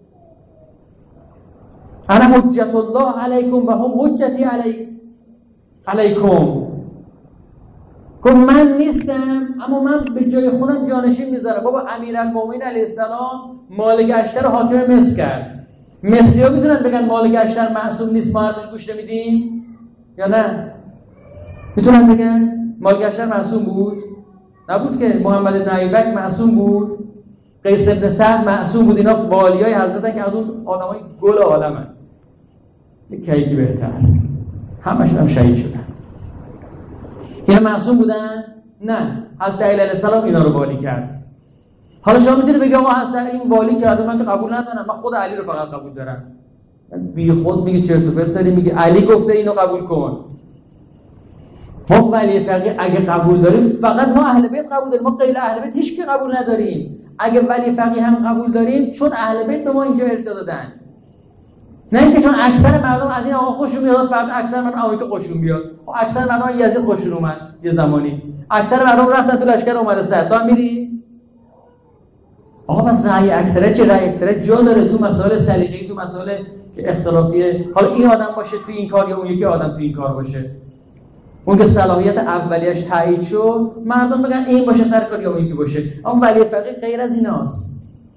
انا حجت الله علیکم و هم حجتی علی علیکم. گفت من نیستم اما من به جای خودم جانشین میذارم. بابا امیرالمومنین علیه السلام مالک اشتر حاکم مصر کرد. مصری‌ها میتونن بگن مالک اشتر معصوم نیست، ما حرفش گوش نمیدیم یا نه؟ میتونن بگن مالک اشتر معصوم بود؟ نبود که. محمد بن ایبک معصوم بود، قیس بن سعد معصوم بود. اینا والیای حضرتن که از اون آدمای گل عالمن. یکی بهتر همشون هم شهید شدن. اینا معصوم بودن؟ نه. حضرت علی علیه السلام اینا رو والی کرد. حالا شما میتونی بگی آقا حضرت این والی کرده من که قبول ندارم، من خود علی رو فقط قبول دارم. بی خود میگه چرت و پرت داری میگه علی گفته اینو قبول کن. ما ولی فقیه اگه قبول داریم فقط ما اهل بیت قبول داریم، ما غیر اهل بیت هیچ کی قبول نداریم. اگه ولی فقیه هم قبول داریم چون اهل بیت به ما اینجا ارجاع دادن، نه اینکه چون اکثر مردم از این آقا خوششون میاد فردا اکثر مردم آقا که خوششون بیاد. اکثر مردم یزید خوششون اومد یه زمانی، اکثر مردم رفتن تو لشکر عمر سعد. تو هم میری؟ آقا بس رأی اکثریت چه؟ رأی اکثریت جا داره تو مسائل سلیقه‌ای، تو مسائل که اختلافیه. حالا این آدم باشه تو این کار یا اون یکی آدم تو این کار باشه، اون که صلاحیت اولیش تایید شد مردم بگن این باشه سر کار یا اون یکی باشه. اما ولی فقیه غیر از ایناست.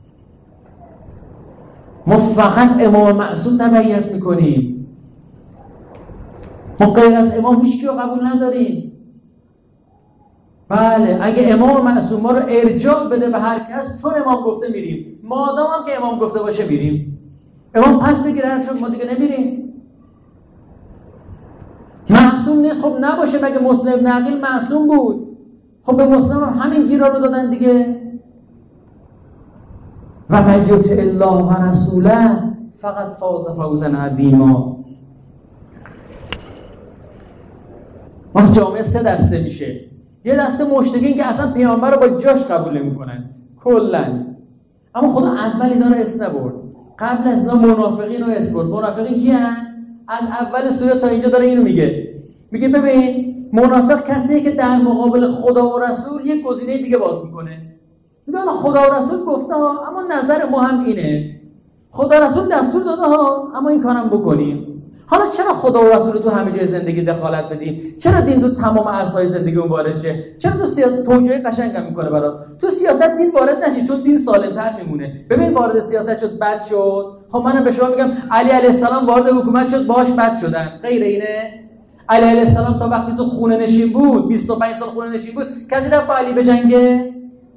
ما فقط امام معصوم تبعیت میکنیم، ما غیر از امام هیچ کی رو قبول نداریم. بله اگه امام معصوم ما رو ارجاع بده به هر کس چون امام گفته میریم، مادام هم که امام گفته باشه میریم. امام پس بگیره هر چون ما دیگه نمیریم. معصوم نیست خب نباشه، مگه مسلم بن عقیل معصوم بود؟ خب به مسلم هم همین گیرا رو دادن دیگه. و من یطع الله و رسوله فقط فاز فوزا عظیما. ما جامعه سه دسته میشه. یه دسته مشرکین که اصلا پیامبر رو با جاش قبول نمیکنن کلا، اما خدا اول اینا رو اسم نبرد. قبل از اینا منافقین رو اسم برد. منافقین کیان؟ از اول سوره تا اینجا داره اینو میگه. میگه ببین منافق کسیه که در مقابل خدا و رسول یک گزینه دیگه باز میکنه. میگه خدا و رسول گفته ها اما نظر ما هم اینه. خدا رسول دستور داده ها اما این کارم بکنیم. حالا چرا خدا و رسول تو همه جای زندگی دخالت بدیم؟ چرا دین تو تمام عرصه‌های زندگی اون وارد شه؟ چرا تو سیاست توجیه قشنگم میکنه برات؟ تو سیاست دین وارد نشی چون دین سالم‌تر میمونه. ببین وارد سیاست شد بد شد. خب منم به شما میگم علی علیه السلام وارد حکومت شد باش بد شدن. غیر اینه؟ علی علیه السلام تا وقتی تو خونه نشین بود، بیست و پنج سال خونه نشین بود، کسی رفت با علی بجنگه؟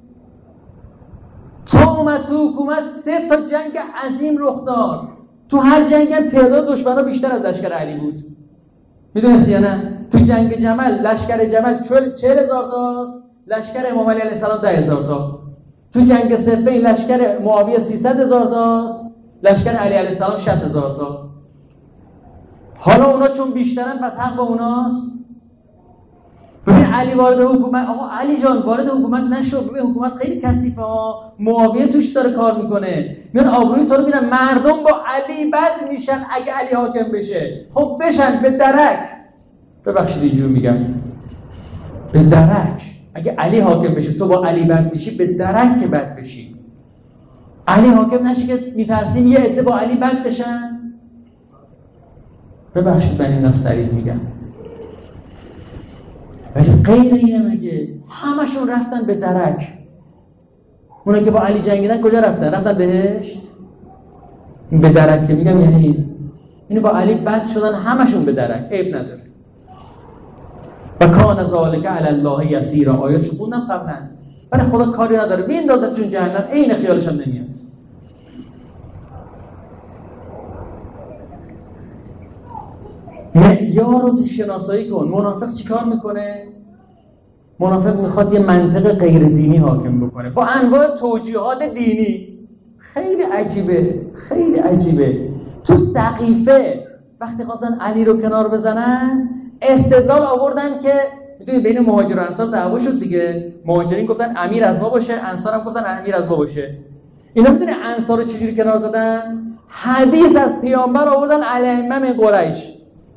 تا اومد تو حکومت سه تا جنگ عظیم رخ داد. تو هر جنگ هم تعداد دشمنا بیشتر از لشکر علی بود. میدونستی یا نه؟ تو جنگ جمل لشکر جمل چهل هزار تاست، لشکر امام علی علیه السلام ده هزار تا. تو جنگ صفین لشکر معاویه سیصد هزار تاست، لشکر علی علیه السلام شصت هزار تا. حالا اونا چون بیشترن پس حق با اوناست. ببین علی وارد حکومت، آقا علی جان وارد حکومت نشو. ببین حکومت خیلی کثیفه ها، معاویه توش داره کار میکنه، میان آبروی تو رو میرن. مردم با علی بد میشن اگه علی حاکم بشه. خب بشن به درک. ببخشید اینجور میگم به درک. اگه علی حاکم بشه تو با علی بد میشی، به درک که بد بشی. علی حاکم نشه که میترسیم یه عده با علی بد بشن. ببخشید من اینا صریح میگم، ولی غیر اینه مگه همشون رفتن به درک. اونا که با علی جنگیدن کجا رفتن؟ رفتن بهشت. به درک که میگم یعنی اینو با علی بد شدن همشون به درک، عیب نداره. و کان ذالک علی الله یسیرا. آیاتشو خوندم قبلا. برای خدا کاری نداره بیندازتشون جهنم، عین خیالش هم نمیاد. معیار رو شناسایی کن. منافق چیکار میکنه؟ منافق میخواد یه منطق غیر دینی حاکم بکنه با انواع توجیهات دینی. خیلی عجیبه، خیلی عجیبه. تو سقیفه وقتی خواستن علی رو کنار بزنن استدلال آوردن که میدونی بین مهاجر و انصار دعوا شد دیگه. مهاجرین گفتن امیر از ما باشه، انصار هم گفتن امیر از ما باشه. اینا میدونی انصار رو چجوری کنار دادن؟ حدیث از پیامبر آوردن الائمه من قریش.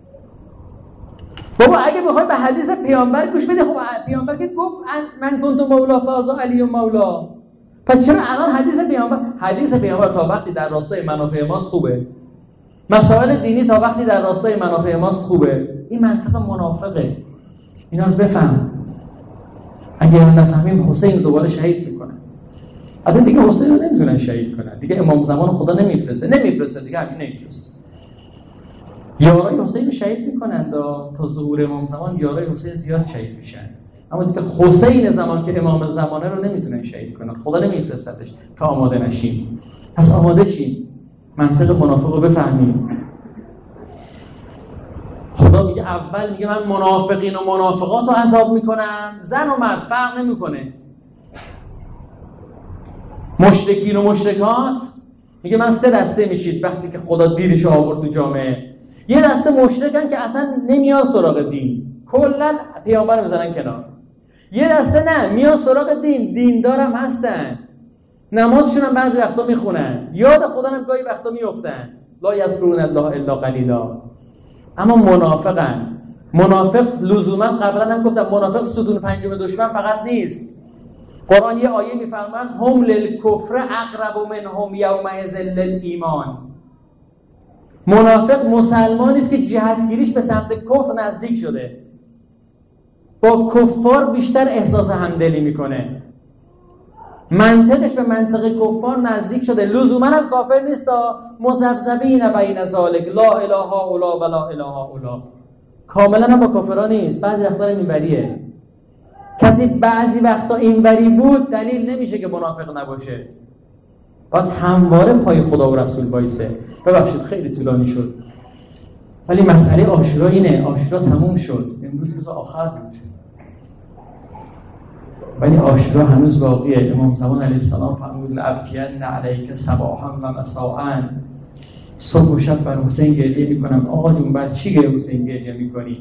بابا اگه بخوای به حدیث پیامبر گوش بده، خب پیامبر که گفت من کنت مولا فازا علی و مولا، پس چرا الان حدیث پیامبر؟ حدیث پیامبر تا وقتی در راستای منافع ماست خوبه، مسائل دینی تا وقتی در راستای منافع ماست خوبه. این منطق منافقه، اینا رو بفهم. اگر نفهمیم حسین دوباره شهید میکنن. از این دیگه حسین رو نمیتونن شهید کنن دیگه، امام زمان خدا نمیفرسته نمیفرسته دیگه، همین نمیفرسته. یارای حسین رو شهید میکنن تا تا ظهور امام زمان یارای حسین زیاد شهید میشن، اما دیگه حسین زمان که امام زمانه رو نمیتونن شهید کنن، خدا نمیفرستدش تا آماده نشیم. پس آماده شیم، منطق منافق رو بفهمیم. خدا میگه اول میگه من منافقین و منافقات رو عذاب میکنم، زن و مرد فرق نمیکنه. مشرکین و مشرکات میگه من سه دسته میشید وقتی که خدا دیرش آورد تو جامعه. یه دسته مشرکن که اصلا نمیان سراغ دین، کلا پیامبر میذارن کنار. یه دسته نه، میان سراغ دین، دیندارم هستن، نمازشون هم بعضی وقتا میخونن، یاد خدا هم گاهی وقتا میافتن، لا یذکرون الله الا قلیلا، اما منافقن. منافق لزوما قبلا هم گفتم منافق ستون پنجم دشمن فقط نیست. قرآن یه آیه میفرماد هم للکفر اقرب منهم یومئذ للایمان. منافق مسلمانی است که جهتگیریش به سمت کفر نزدیک شده، با کفار بیشتر احساس همدلی میکنه، منطقش به منطق کفار نزدیک شده. لزوما هم کافر نیست، مذبذبین بین ذالک لا اله الا و لا اله الا، کاملا هم با کافرا نیست، بعضی وقتا اینوریه. کسی بعضی وقتا اینوری بود دلیل نمیشه که منافق نباشه. باید همواره پای خدا و رسول بایسه. ببخشید خیلی طولانی شد، ولی مسئله عاشورا اینه. عاشورا تموم شد، امروز روز آخر بود، ولی عاشورا هنوز باقیه. امام زمان علیه السلام فرمود لابکین علیک صباحا و مساء، صبح و شب بر حسین گریه میکنم. آقا جون بر چی گریه حسین گریه میکنی؟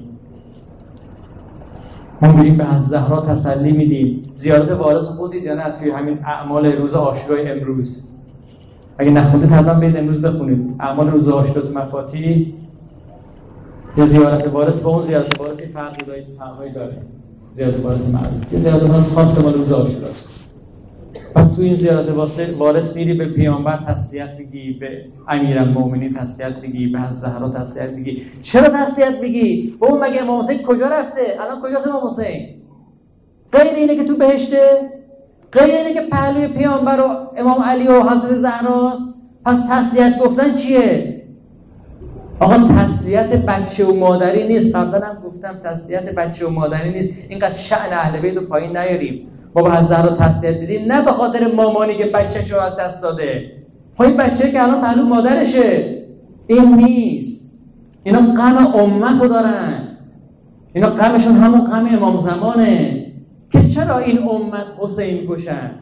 ما میریم به از زهرا تسلی میدیم. زیارت وارث خودید یا نه توی همین اعمال روز عاشورای امروز؟ اگه نخوندید حتما برید امروز بخونید اعمال روز عاشورا تو مفاتیح. یه زیارت وارث با اون زیارت وارثی فرقی داره، فرقی داره. زیارت وارث معروف، یه زیارت وارث خاص مال روز عاشوراست. بعد تو این زیارت وارث میری به پیامبر تسلیت میگی، به امیرالمومنین تسلیت میگی، به زهرا تسلیت میگی. چرا تسلیت میگی؟ با اون مگه امام حسین کجا رفته؟ الان کجاست امام حسین؟ غیر اینه که تو بهشته؟ غیر اینه که پهلوی پیامبر و امام علی و حضرت زهراست؟ پس تسلیت گفتن چیه؟ آقا تسلیت بچه و مادری نیست. قبلا هم گفتم تسلیت بچه و مادری نیست. اینقدر شأن اهل بیت رو پایین نیاریم. ما به زهرا تسلیت دیدیم نه به خاطر مامانی که بچه‌شو از دست داده، این بچه که الان پهلو مادرشه. این نیست. اینا غم امت رو دارن، اینا غمشون همون غم امام زمانه که چرا این امت حسین کشن.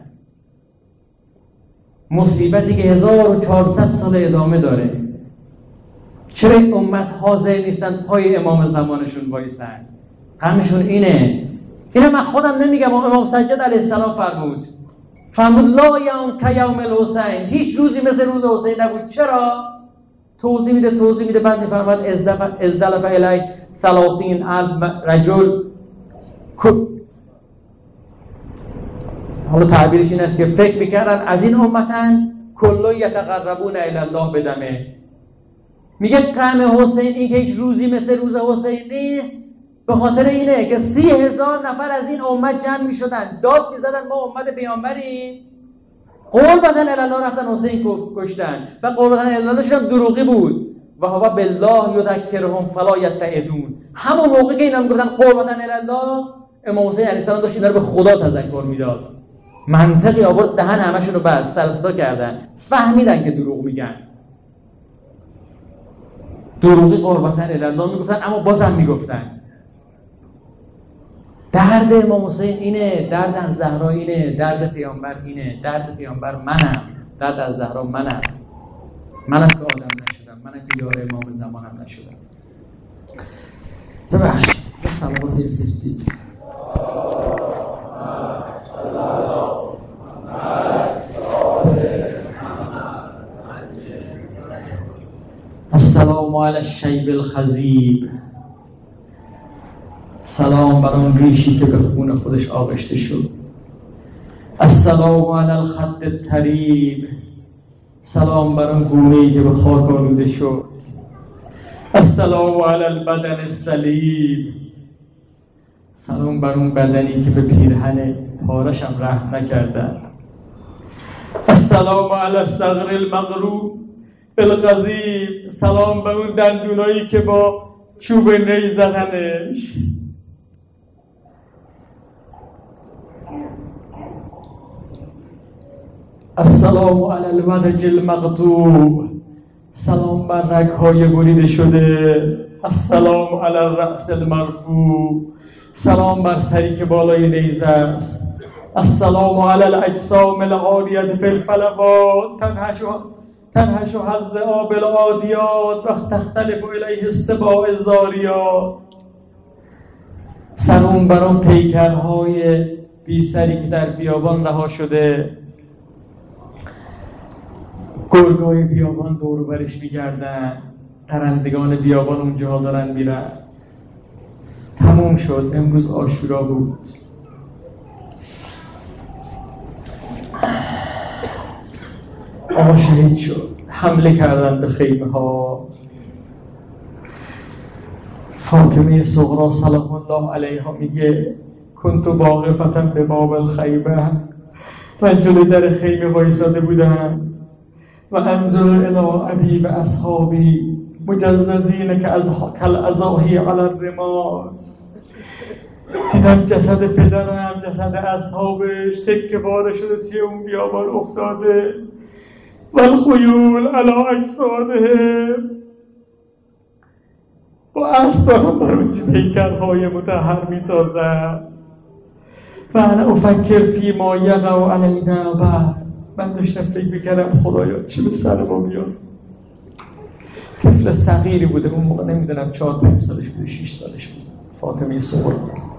مصیبتی که هزار و چهارصد سال ادامه داره. چرا این امت حاضر نیستن پای امام زمانشون وایسن؟ غمشون اینه. اینو من خودم نمیگم، امام سجاد علیه السلام فرمود فرمود لا یوم کیوم الحسین، هیچ روزی مثل روز حسین نبود. چرا؟ توضیح میده توضیح میده بعد میفرماد ازدلف الی ثلاثین الف رجل. حالا تعبیرش این است که فکر میکردن از این امتن کلو یتقربون الی الله بدمه. میگه غم حسین این که هیچ روزی مثل روز حسین نیست، به خاطر اینه که سی هزار نفر از این امت جمع می شدن، داد می زدن ما امت پیامبری، قول بدن الله رفتن حسین کشتن و قول بدن اللهش هم دروغی بود. و هوا بالله یذکرهم فلا یتعدون. همون موقع که اینا میگفتن قول بدن الله، امام حسین علیه السلام داشت اینا رو به خدا تذکر میداد. منطقی آورد دهن همشون رو بس سرستا کردن، فهمیدن که دروغ میگن. دروغی قول بدن الله میگفتن اما بازم میگفتن. درد امام حسین اینه، درد از زهرا اینه، درد پیامبر اینه، درد پیامبر منم، درد از زهرا منم. منم که آدم نشدم، منم که یار امام زمانم نشدم. ببخشید به سلامت بفرستید. السلام علی الشیب الخضیب. سلام بر آن ریشی که به خون خودش آغشته شد. السلام علی الخد الطریب. سلام بر آن گونه‌ای که به خاک آلوده شد. السلام علی البدن الصلیب. سلام بر اون بدنی که به پیرهن پارش هم رحم نکردن. السلام علی الصغر المغروب بالغضیب. سلام بر اون دندونایی که با چوب نی زدنش. السلام علی الودج المقطوع. سلام بر رگ‌های بریده شده. السلام علی الرأس المرفوع. سلام بر سری که بالای نیزه است. السلام علی الاجسام العاریة فی الفلوات تنهش الذئاب العادیات و تختلف الیه السباع الزاریات. سلام بر آن پیکرهای بی سری که در بیابان رها شده. گرگای بیابان دور و برش میگردن، پرندگان بیابان اونجا دارن میرن. تموم شد، امروز عاشورا بود. آقا شهید شد، حمله کردن به خیمه ها. فاطمه صغرا سلام الله علیها میگه کنت واقفة به باب الخیمه. من جلوی در خیمه وایساده بودم و انظر الی ابی و اصحابی مجززین که از کالعزاهی علی الرمال. دیدم جسد پدرم، جسد اصحابش تکه پاره شده توی اون بیابان افتاده. و الخیول علی اجسادهم. و اسبان بر اون پیکرهای مطهر میتازن. و انا افکر فی ما یقع علینا بعد. من داشتم فکر میکردم خدایا چی به سر ما بیاد. طفل صغیری بوده اون موقع، نمیدونم چهار پنج سالش بوده، شش سالش بود. فاطمه صغرا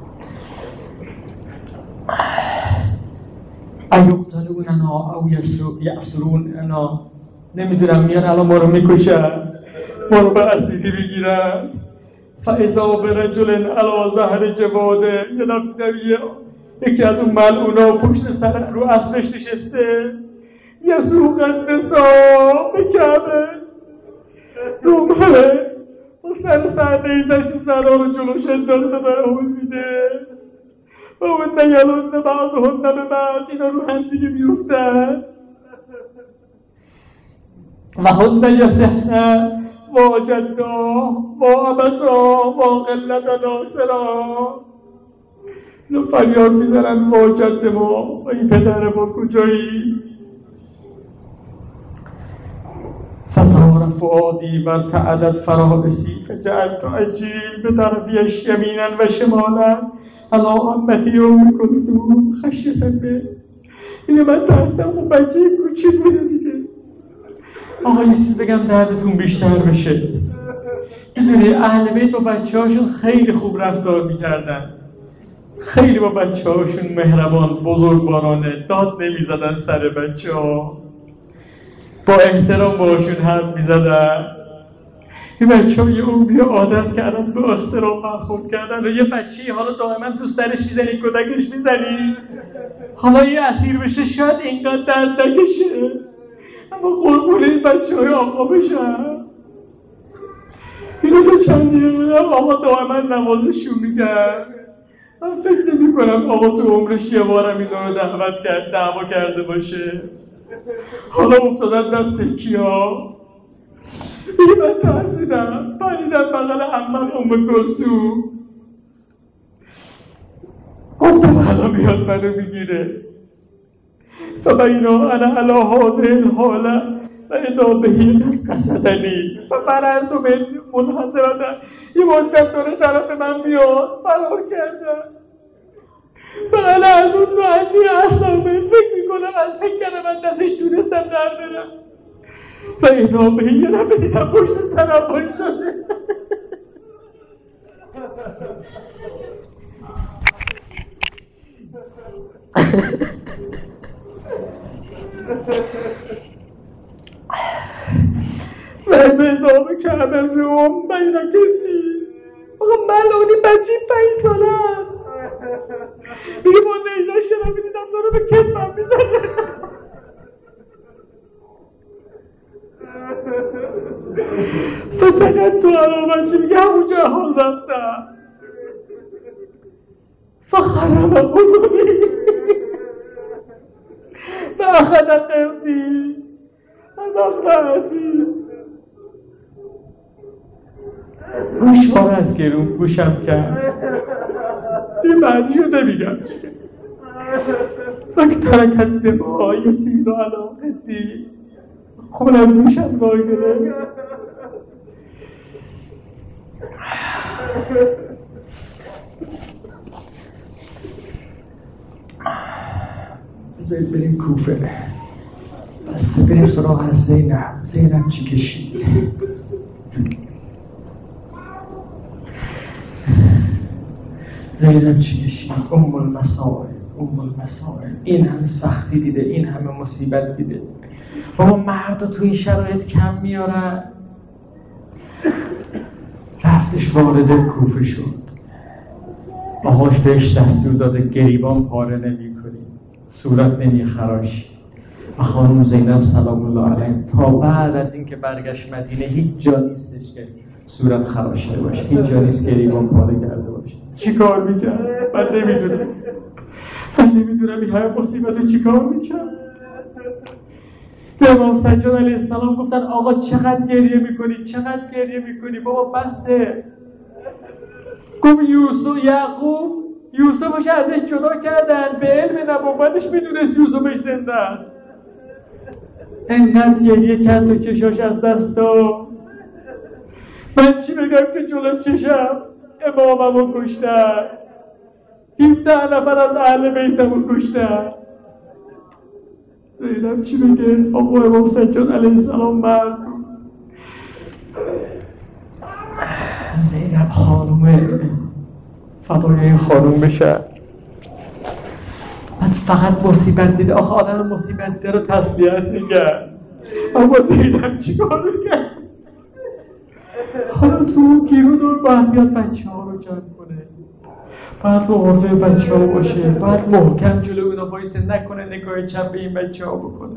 ایقتلوننا او یأسروننا. نمیدونم میان الان ما رو میکشن، ما رو به اسیری بگیرن. فاذا برجل علی ظهر جواده. یه دفعه یکی از اون ملعونا پشت سر رو اسبش نشسته. یسوق النساء به کعبه دنباله و سر سر نیزش زنها رو جلوش انداخته برهون میده و اون نیلون بعضهن به بعض. اینا رو هم دیگه میفتن و هن یسحن و جدا و ابتا و قلت ناصرا. اینو فریاد میزنن با جد ما و این پدر ما کجایی. فتار فؤادی و ارتعدت فرائسی فجعلت اجیل به طرفیش یمینا و شمالا علی امتی ام کلثوم خشیة به. اینو من ترسم اون بچه کوچیک بوده دیگه. آقا یه چیز بگم دردتون بیشتر بشه. میدونی اهل بیت با بچه هاشون خیلی خوب رفتار میکردن، خیلی با بچه هاشون مهربان بزرگوارانه، داد نمی زدن سر بچه ها، با احترام باشون حرف می زدن. این بچه های اونبیا عادت کردن به احترام برخورد کردن. و یه بچه حالا دائما تو سرش می زنی، کدکش می زنی، حالا یه اسیر بشه شاید اینقدر درد نکشه، اما قربون این بچه های آقا بشن. اینو تا چندی آقا دائما نمازشون میدن. من فکر نمی کنم آقا تو عمرش یه بارم اینا رو دعوت کرد دعوا کرده باشه. حالا افتادن دست کیا؟ این من ترسیدم پریدم بغل عمم ام کلثوم، گفتم الان میاد منو میگیره. فبینا انا علی هذه الحاله و اذا بهی قصدنی ففررت من منحصرا. این مدت داره طرف من میاد، فرار کردم. فقط از اون دو انی اصلا فکر میکنم از فکر کنم من دستش تونستم در برم. و ادامه یه نفر دیدم پشت سرم باید شده. من به اضافه کردم روم بینا کسی آقا ملونی بچه پنج ساله است میگه با نیزه شنم میدیدم داره به کتفم میزنه. فسقط تو علامت چی میگه همونجا حال رفتم فخرم قلوبی فأخذ قلبي أذقني گوش واره از گرون گوشم کرد این معنی شده میگم وقت ترکت دفاع یسید و علاقتی خون از گوشم وار گره. بذارید بریم کوفه. بسته بریم سراغ از زینب. زینب چی کشید؟ زینب چی کشید؟ ام المصائب ام المصائب. این همه سختی دیده، این همه مصیبت دیده. بابا مردا تو این شرایط کم میارن. رفتش وارد کوفه شد. آقاش بهش دستور داده گریبان پاره نمی کنی، صورت نمی خراشی. و خانم زینب سلام الله علیها تا بعد از اینکه برگشت مدینه هیچ جا نیستش که صورت خراشیده باشه، هیچ جا نیست گریبان پاره کرده باشه. چی کار میکرد؟ من نمیدونم من نمیدونم این همه مصیبت رو چی کار میکرد. به امام سجاد علیه السلام گفتن آقا چقدر گریه میکنی؟ چقدر گریه میکنی؟ بابا بسه. گفت یوسف یعقوب یوسفش ازش جدا کردن، به علم نبوتش میدونست یوسفش زنده است. انقدر گریه کرد و چشاش از دست داد. من چی بگم که جلو چشم اماممو کشتن، هفده نفر از اهل بیتمو کشتن. زینب چی بگه؟ آقا امام سجاد علیه السلام مرد. زینب خانومه فدای این خانوم بشه. من فقط مصیبت دیده. آخه آدم مصیبت دیده رو تسلیت میگن، اما زینب چی کار میگن؟ حالا تو گیرون رو باید بیاد بچه ها رو جمع کنه، باید مواظب بچه ها باشه، باید محکم جلو اونا بایسته، نکنه نگاه چپ به این بچه ها بکنه،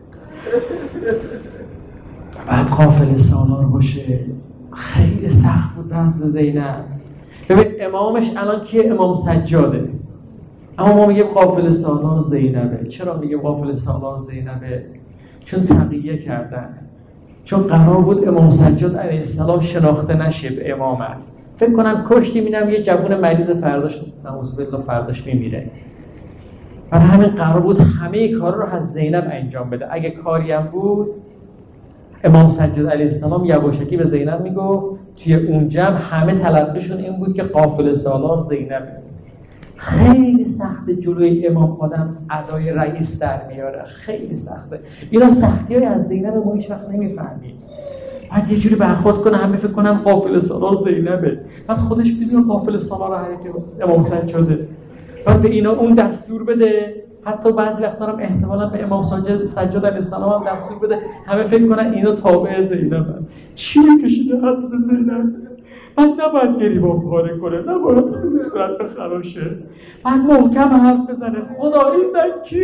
باید غافل سالار باشه. خیلی سخت بود رفت زینب. ببین امامش الان کیه؟ امام سجاده. اما ما میگیم غافل سالار زینبه. چرا میگیم غافل سالار زینبه؟ چون تقیه کردن، چون قرار بود امام سجاد علیه السلام شناخته نشه به امامت. فکر کنم کشتی میدم یه جوون مریض فرداش نعوذ بالله فرداش میمیره. برای همین قرار بود همه کارا رو از زینب انجام بده. اگه کاری هم بود امام سجاد علیه السلام یواشکی به زینب میگفت توی اون جمع همه تلقیشون این بود که قافل سالار زینبه. خیلی سخته جلوی امام آدم ادای رئیس در میاره، خیلی سخته. اینا سختی‌های از زینب ما هیچ وقت نمیفهمیم. بعد یه جوری برخورد کنه همه فکر کنن قافل سالار زینبه، بعد خودش بدون قافل سالار حرکت امام سجاده. بعد به اینا اون دستور بده، حتی بعضی وقتا هم احتمالاً به امام سجاد سجاد علیه السلام هم دستور بده، همه فکر کنن اینا تابع زینبن. چی کشیده حد به زینب؟ من نباید گریبان پاره کنه، نباید صورت بخراشه، من محکم حرف بزنه. خدا این زن کیه؟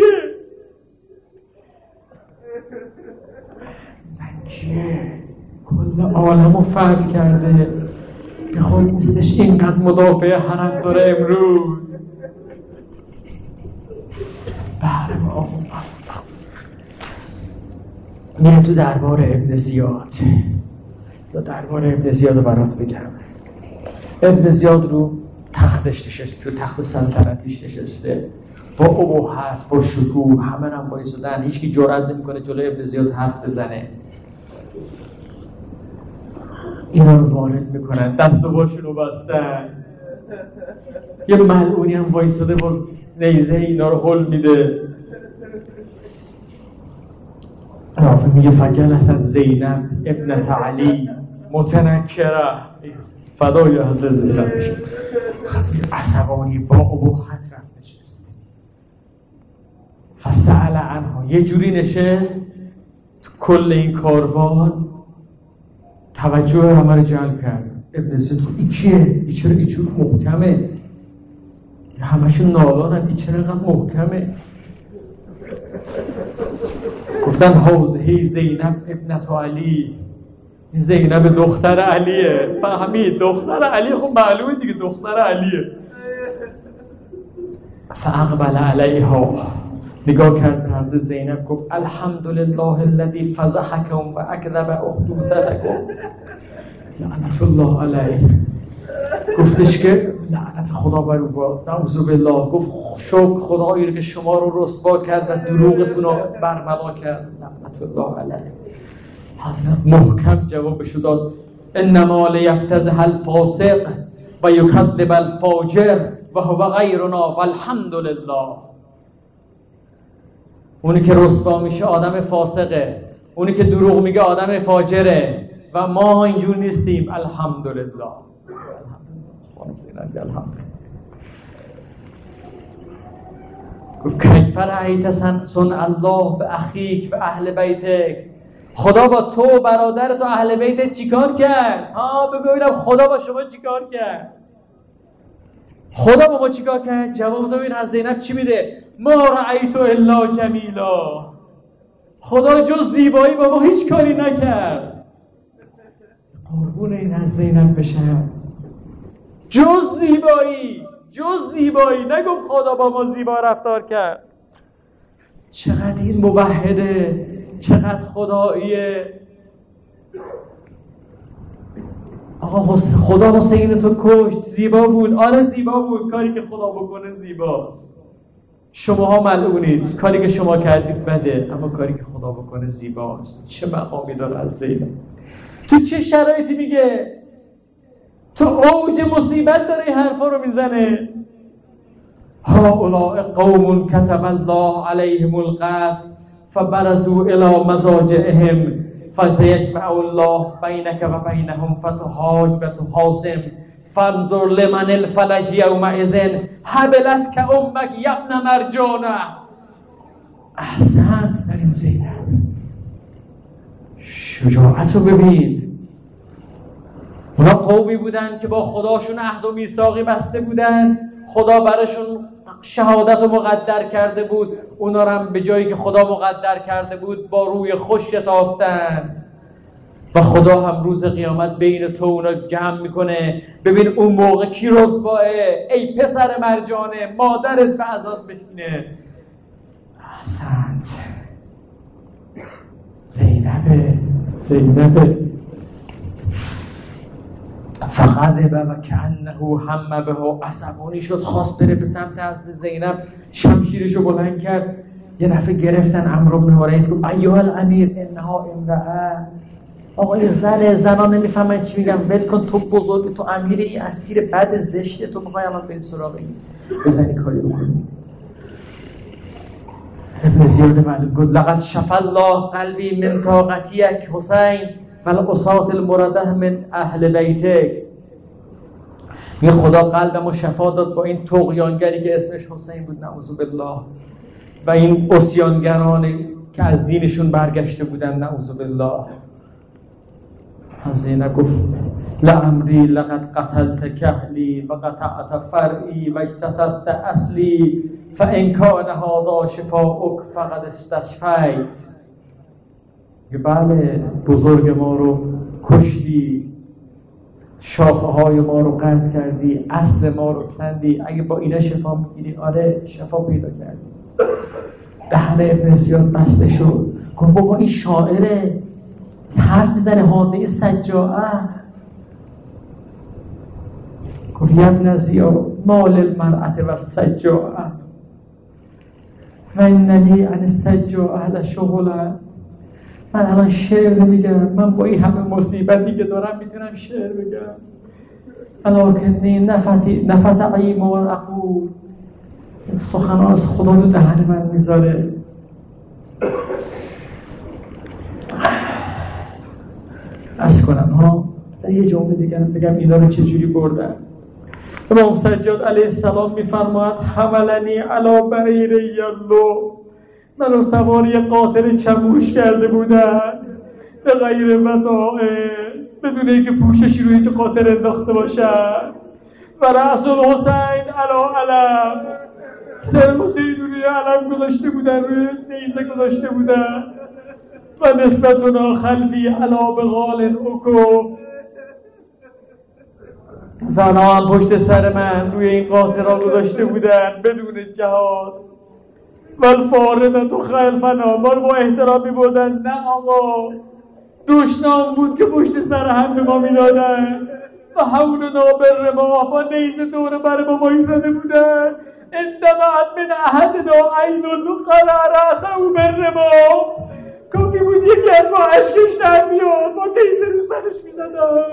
زن کیه؟ کل عالمو فرد کرده، به خود نیستش اینقدر مدافع حرم داره امروز. بله ما میره تو دربار ابن زیاد. تو دربار ابن زیاد رو برات بگم. ابن زیاد رو تختش نشسته، تو تخت سلطنتیش نشسته، با ابهت، با شکوه، همه هم بایستادن، هیچ کی جرئت نمیکنه جلوی ابن زیاد حرف بزنه. اینا رو وارد میکنن، دست و باشون رو بستن، یه ملعونی هم بایستاده با نیزه اینا رو هل میده. راوی میگه فجلست زینب ابنت علی متنکره، فدای حضرت زینب میشه، خیلی عصبانی با ابهت رفت نشست. فسأل عنها، یه جوری نشست تو کل این کاروان توجه همه رو جلب کرد. ابن زید گفت این کیه؟ این چرا اینجور محکمه؟ همشون نالانن، این چرا اینقدر محکمه؟ گفتن حوزهی زینب ابنت علی، این زینب دختر علیه. فهمید دختر علی، خب معلومه دیگه دختر علیه. فاقبل علیها، نگاه کرد به حضرت زینب گفت الحمدلله الذی فضحکم و اکذب اخدودتکم لعنت الله علیه. گفتش که لعنت خدا بر او باد، نعوذ بالله. گفت شکر خدایی که شما رو رسوا کرد و دروغتون رو برملا کرد، لعنت الله علیه. حضرت محکم جوابشو داد انما لیفتضح الفاسق و یکذب الفاجر و هو غیرنا والحمد لله. اونی که رسوا میشه آدم فاسقه، اونی که دروغ میگه آدم فاجره و ما اینجور نیستیم، الحمدلله. گفت کیف رأیت صنع الله به اخیک و اهل بیتک، خدا با تو و برادرت و اهل بیتت چیکار کرد؟ ها ببینم خدا با شما چیکار کرد؟ خدا با ما چیکار کرد؟ جواب تو ببین از زینب چی میده؟ ما رأیت الا جمیلا، خدا جز زیبایی با ما هیچ کاری نکرد. قربون این از زینب بشم، جز زیبایی، جز زیبایی، نگم خدا با ما زیبا رفتار کرد. چقدر این موحده، چقدر خداییه. آقا خدا حسین تو کشت، زیبا بود، آره زیبا بود، کاری که خدا بکنه زیباست. شماها ملعونید، کاری که شما کردید بده، اما کاری که خدا بکنه زیباست. چه مقامی داره از زینب؟ تو چه شرایطی میگه؟ تو اوج مصیبت داره این حرفا رو میزنه. هؤلاء قوم کتب الله علیهم القتل فبرزوا الی مضاجعهم فسیجمع الله بینک و بینهم فتحاج و تخاصم فانظر لمن الفلج یومئذ حبلتک امک یبن مرجانه. احسنت در این زینب، شجاعت رو ببین. اونا قومی بودن که با خداشون عهد و میثاقی بسته بودن، خدا براشون شهادت رو مقدر کرده بود، اونا رو هم به جایی که خدا مقدر کرده بود با روی خوش شتافتن و خدا هم روز قیامت بین تو اونا جمع میکنه. ببین اون موقع کی رسواه؟ ای پسر مرجانه، مادرت به عذاب بشینه. احسنت زینبه، زینبه. فغضب و کأنه هم به، عصبانی شد، خواست بره به سمت حضرت زینب، شمشیرشو بلند کرد. یه دفعه گرفتن عمرو بن حریث گفت ایها الامیر انها امرأه. آقای زن، زنا نمیفهمن چی میگم، ول کن، تو بزرگ، تو امیر، این اسیر بد زشته، تو میخوای الان بری سراغ این بزنی کاری بکنی. ابن زیاد معلوم گفت لقد شفى الله قلبی من طاقتیک حسین والعصاة المرده من اهل بیتک. می خدا قلبمو شفا داد با این طغیانگری که اسمش حسین بود، نعوذ بالله، و این عصیانگرانی که از دینشون برگشته بودن، نعوذ بالله. زینب گفت لعمری لقد قتلت کهلی و قطعت فرعی و اجتثثت اصلی فان کان هذا شفاؤک فقد استشفیت. بله بزرگ ما رو کشتی، شاخه های ما رو قطع کردی، اصل ما رو کندی، اگه با اینا شفا میگیری، آره شفا پیدا کردی. دهن ابن زیاد بسته شد. گفت بابا این شاعره، حرف میزنه، حاضر سجاعه. گفت یبن زیاد مال المرأة و سجاعه و اننی عن السجاعه لشغله. من الان شعر میگم، من با این همه مصیبتی که دارم میتونم شعر بگم. ولکنی نفتی نفت عیم و اقول، سخنان از خدا تو دهن من میذاره. از کنم ها. در یه جمله دیگه بگم اینا رو چجوری بردن. امام سجاد علیه السلام میفرماید حملنی علی بعیر یلو، منو سواری قاطر چموش کرده بودن به غیر متاعه، بدون اینکه پوششی روی تو قاطر انداخته باشن. و رأس الحسین علی علم، سر حسین روی علم گذاشته بودن، روی نیزه گذاشته بودن. و نسبتنا خلفی علی بغال اکو، زنان پشت سر من روی این قاطرها گذاشته بودن بدون جهاد. والفارضه تو خلفنا، ما رو با احترام می‌بردن. نه آقا، دشنام بود که پشت سر هم به ما میدادن. و حولنا بالرماح، با نیزه دور بر ما وایساده بودن. اندمعت من احدنا عین قرع رأسه بالرماح، کافی بود یکی از ما اشکش در بیاد، با نیزه رو سرش میزدن.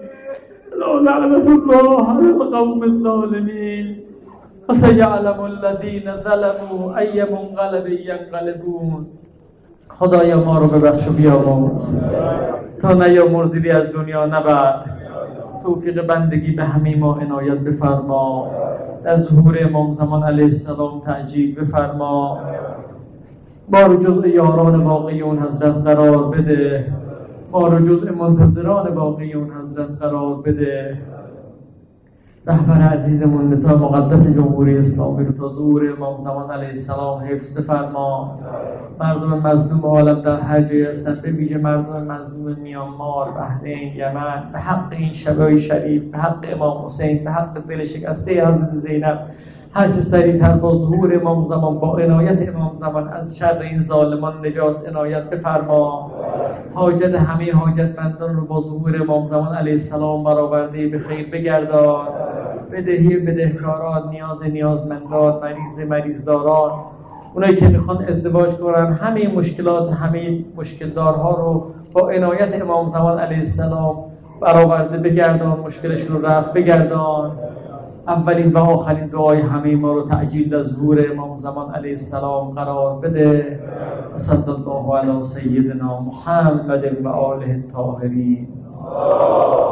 لا لعنت الله علی القوم الظالمین و سیعلم الذین ظلموا ای منقلب ینقلبون. خدایا ما رو ببخش و بیامرز تا نیامرزیدی از دنیا نبر. توفیق بندگی به همه ما عنایت بفرما. از ظهور امام زمان علیه السلام تعجیل بفرما. ما رو جزء یاران باقی اون حضرت قرار بده. ما رو جزء منتظران باقی اون حضرت قرار بده. رهبر عزیزمون نظام مقدس جمهوری اسلامی رو تا ظهور امام زمان علیه السلام حفظ بفرما. مردم مظلوم عالم در هر جای هستن، به ویژه مردم مظلوم میانمار، بحرین، یمن، به حق این شبای شریف، به حق امام حسین، به حق دل شکسته حضرت زینب، هر چه سریعتر با ظهور امام زمان، با عنایت امام زمان از شر این ظالمان نجات عنایت بفرما. حاجت همه حاجتمندان رو با ظهور امام زمان علیه السلام برآورده به خیر بگردان. بدهی بدهکاران، نیاز نیازمندان، مریض مریضداران، اونایی که میخوان ازدواج کنن، همه مشکلات همه مشکلدارها رو با عنایت امام زمان علیه السلام برآورده بگردان، مشکلشون رو رفع بگردان. اولین و آخرین دعای همه ما رو تعجیل از ظهور امام زمان علیه السلام قرار بده. صلی الله علی سیدنا محمد و آله الطاهرین.